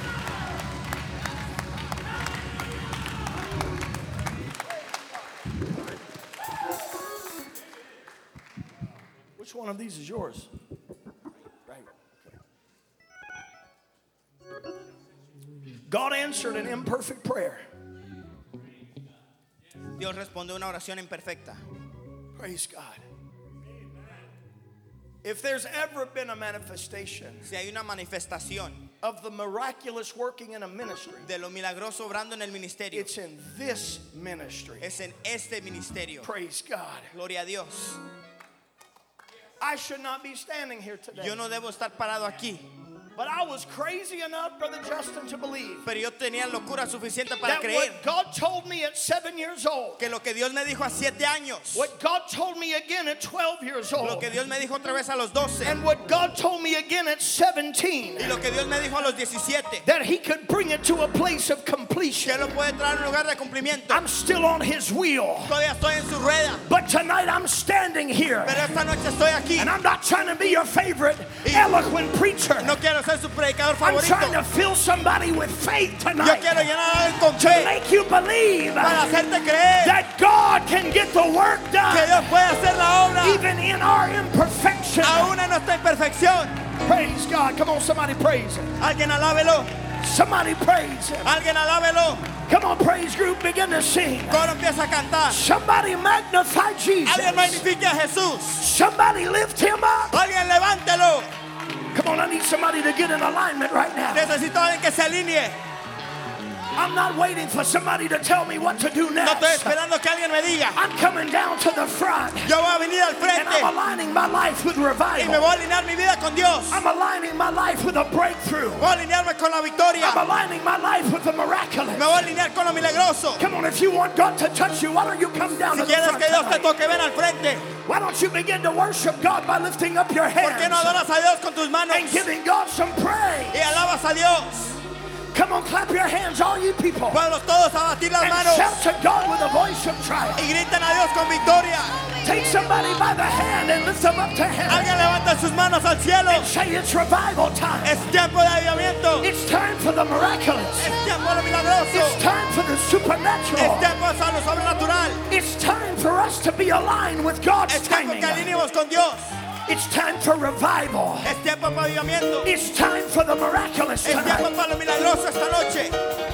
Which one of these is yours? Right. Okay. God answered an imperfect prayer. Dios responde una oración imperfecta. Praise God. If there's ever been a manifestation Si hay una manifestación of the miraculous working in a ministry, de lo milagroso obrando en el ministerio, it's in this ministry. es en este ministerio. Praise God. Gloria a Dios. I should not be standing here today Yo no debo estar parado aquí But I was crazy enough, Brother Justin, to believe Pero yo tenía locura suficiente para that creer what God told me at seven years old, que lo que Dios me dijo a siete años, what God told me again at twelve years lo old, que Dios me dijo otra vez a los doce and what God told me again at seventeen, y lo que Dios me dijo a los diecisiete, that He could bring it to a place of que completion. Él lo puede traer a un lugar de cumplimiento. I'm still on His wheel. Todavía estoy en su rueda, But tonight I'm standing here, pero esta noche estoy aquí. and I'm not trying to be your favorite eloquent preacher. No quiero ser su predicador I'm trying favorito. to fill somebody with faith Yo tonight quiero llenar a alguien con to fe make you believe para hacerte creer that God can get the work que done Dios puede hacer la obra even in our imperfection. aún en nuestra imperfección. Praise God. Come on, somebody praise Him. Alguien alábelo, Somebody praise Him. alguien alábelo. Come on, praise group, begin to sing. Coro empieza a cantar. Somebody magnify Alguien Jesus. magnifique a Jesús. Somebody lift Him up. Alguien levántelo. Come on, I need somebody to get in alignment right now. Necesito a alguien que se alinee. I'm not waiting for somebody to tell me what to do No estoy next. esperando que alguien me diga. I'm coming down to the front, Yo voy a venir al and frente I'm aligning my life with y me revival. voy a alinear mi vida con Dios. I'm aligning my life with a breakthrough. Voy a alinearme con la victoria. I'm aligning my life with the miraculous. Me voy a alinear con lo milagroso. Come on, if you want God to touch you, why don't you come down Si to the quieres front que Dios te tonight? toque, ven al frente. Why don't you begin to worship God by lifting up your ¿Por qué no hands adoras a Dios con tus manos and giving God some praise? y alabas a Dios? Come on, clap your hands, all you people, Pueblos todos a batir las and manos shout to God with a voice of triumph. y griten a Dios con victoria. Take somebody by the hand and lift them up to heaven. Alguien levanta sus manos al cielo. Say it's revival time. Es tiempo de avivamiento. It's time for the miraculous. Es tiempo de lo milagroso. It's time for the Es supernatural. tiempo de lo sobrenatural. It's time for us to be aligned with God's Es tiempo timing. que alineemos con Dios. It's time for revival. Es tiempo para avivamiento. It's time for the miraculous Es tiempo tonight. para lo milagroso esta noche.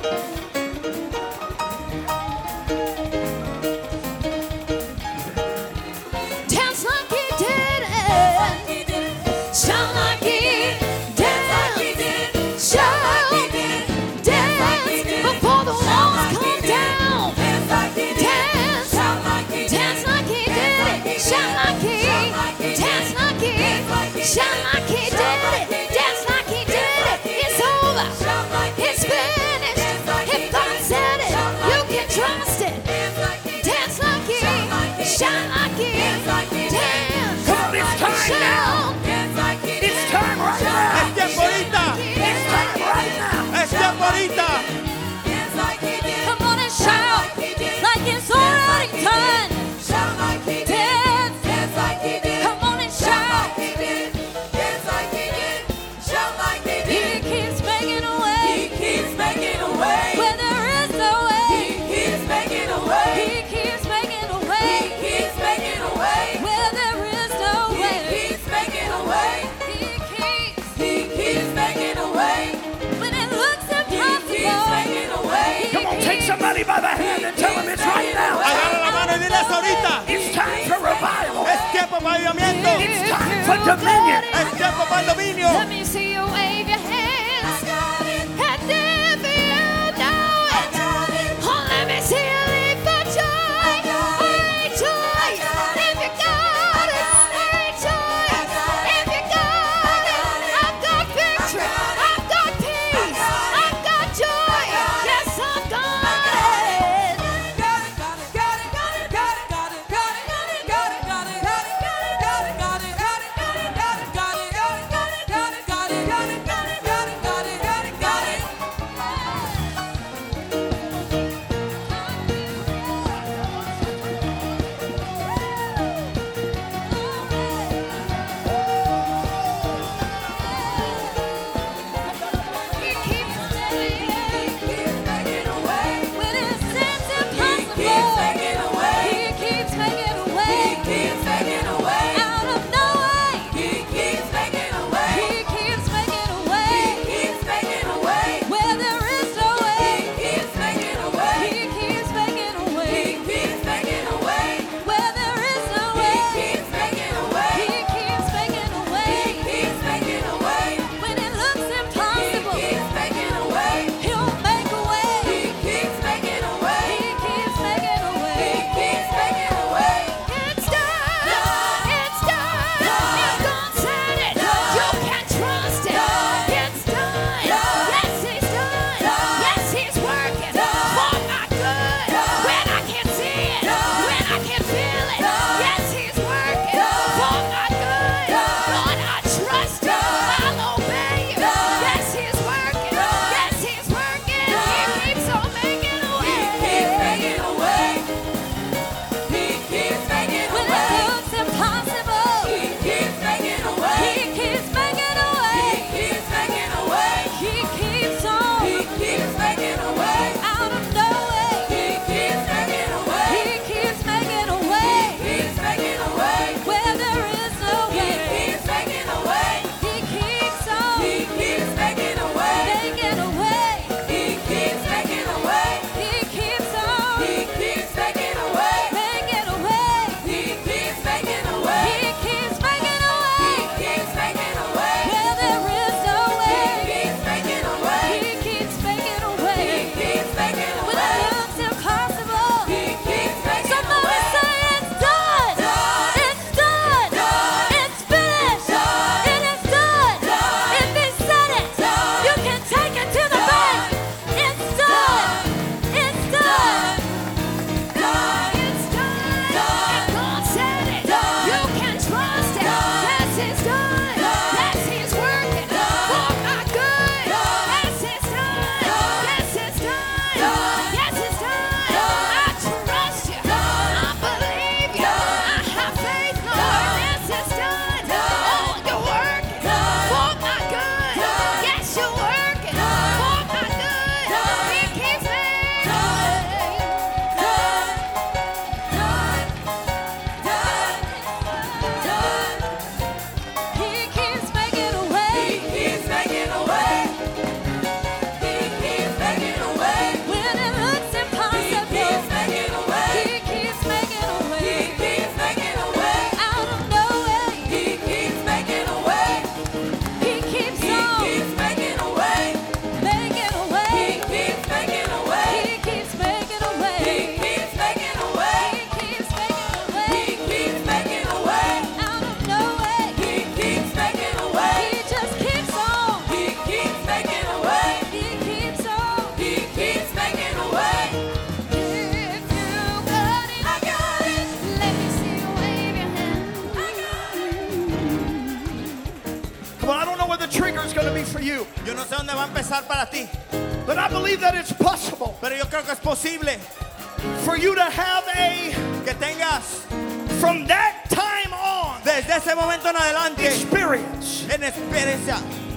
Dance like he did it. Shout like he did. Shout, dance before the walls come down. Dance, dance like he did it. Shout like he, dance like he, shout like he did it. Dance like he did it. It's over. It's finished. If God said it, you can trust it. Dance like he, shout like he, dance. Come on, it's time now. It's time right now. Es tiempo ahorita. It's time right now. Es tiempo ahorita. Come on and shout like it's already done. Dance. Come on and shout. He keeps making a way where there is no way. He keeps making a way where there is no way. He keeps when it looks impossible. Come on, take somebody by the hand and tell them it's right now. Agarra la mano y diles ahorita. It's time for revival. Es tiempo para avivamiento. It's time for dominion. Es tiempo para el dominio. Let me see you wave your hands. And if you know it, oh, let me see you leap for joy. Rejoice. If you got it, rejoice. If you got it, I've got victory. I've got peace. I've got joy. Yes, I've got it. be for you, Yo no sé dónde va a empezar para ti, but I believe that it's possible pero yo creo que es posible for you to have a, que tengas from that time on, desde ese momento en adelante experience. en experiencia.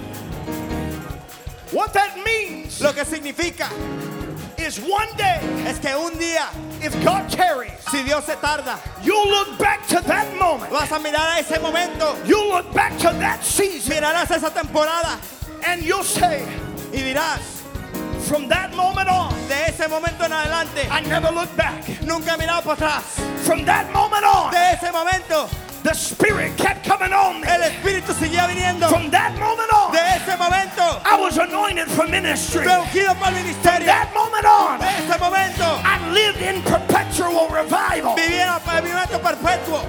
What that means Lo que significa is one day, es que un día, if God tarries, si Dios se tarda, you'll look back to that moment. vas a mirar a ese momento, You'll look back to that season mirarás esa temporada and you'll say, y dirás, from that moment on, de ese momento en adelante, I never looked back. nunca he mirado para atrás. From that moment on, De ese momento, the Spirit kept coming on me. el Espíritu seguía viniendo. From that moment on, De ese momento, I was anointed for ministry. fue ungido para el From ministerio. that moment on, De ese momento, I lived in perpetual revival. viví en avivamiento perpetuo.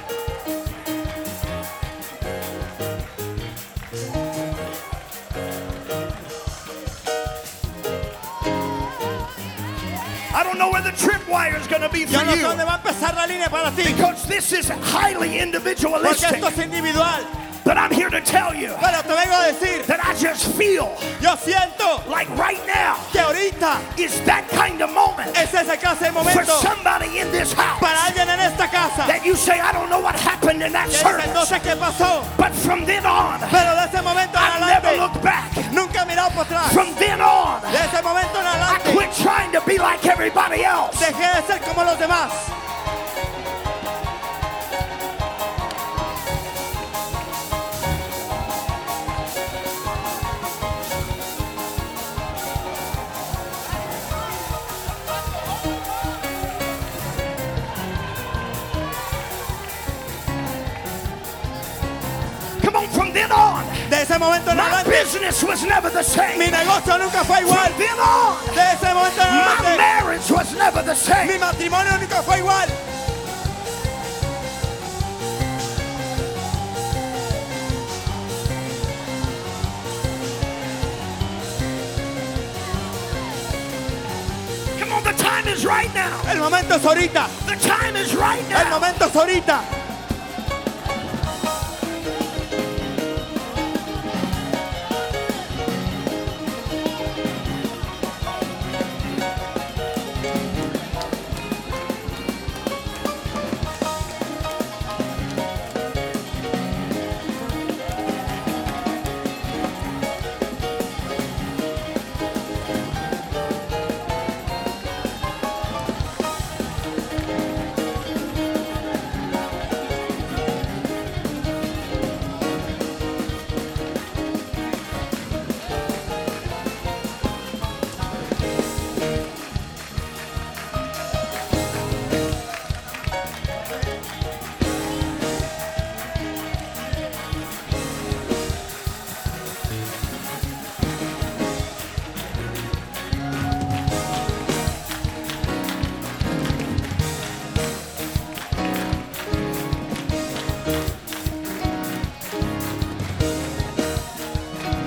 I don't know where the tripwire is going to be for Yo no sé you, dónde va a empezar la línea para ti, because this is highly porque individualistic. esto es individual. But I'm here to tell you Pero te vengo a decir, that I just feel yo siento like right now que ahorita is that kind of moment es esa clase de for momento somebody in this house para alguien en esta casa that you say, I don't know what happened in that que dice, no service, sé qué pasó, but from then on, pero de ese momento en I never adelante looked back. nunca he mirado para atrás. From then on, De ese momento en I adelante quit trying to be like everybody else. dejé de ser como los demás. Come on, from then on, De ese momento en my adelante business was never the same. mi negocio nunca fue igual. From then on, De ese momento en my adelante marriage was never the mi same. matrimonio nunca fue igual. Come on, the time is right now. El momento es ahorita. The time is right El now. momento es ahorita.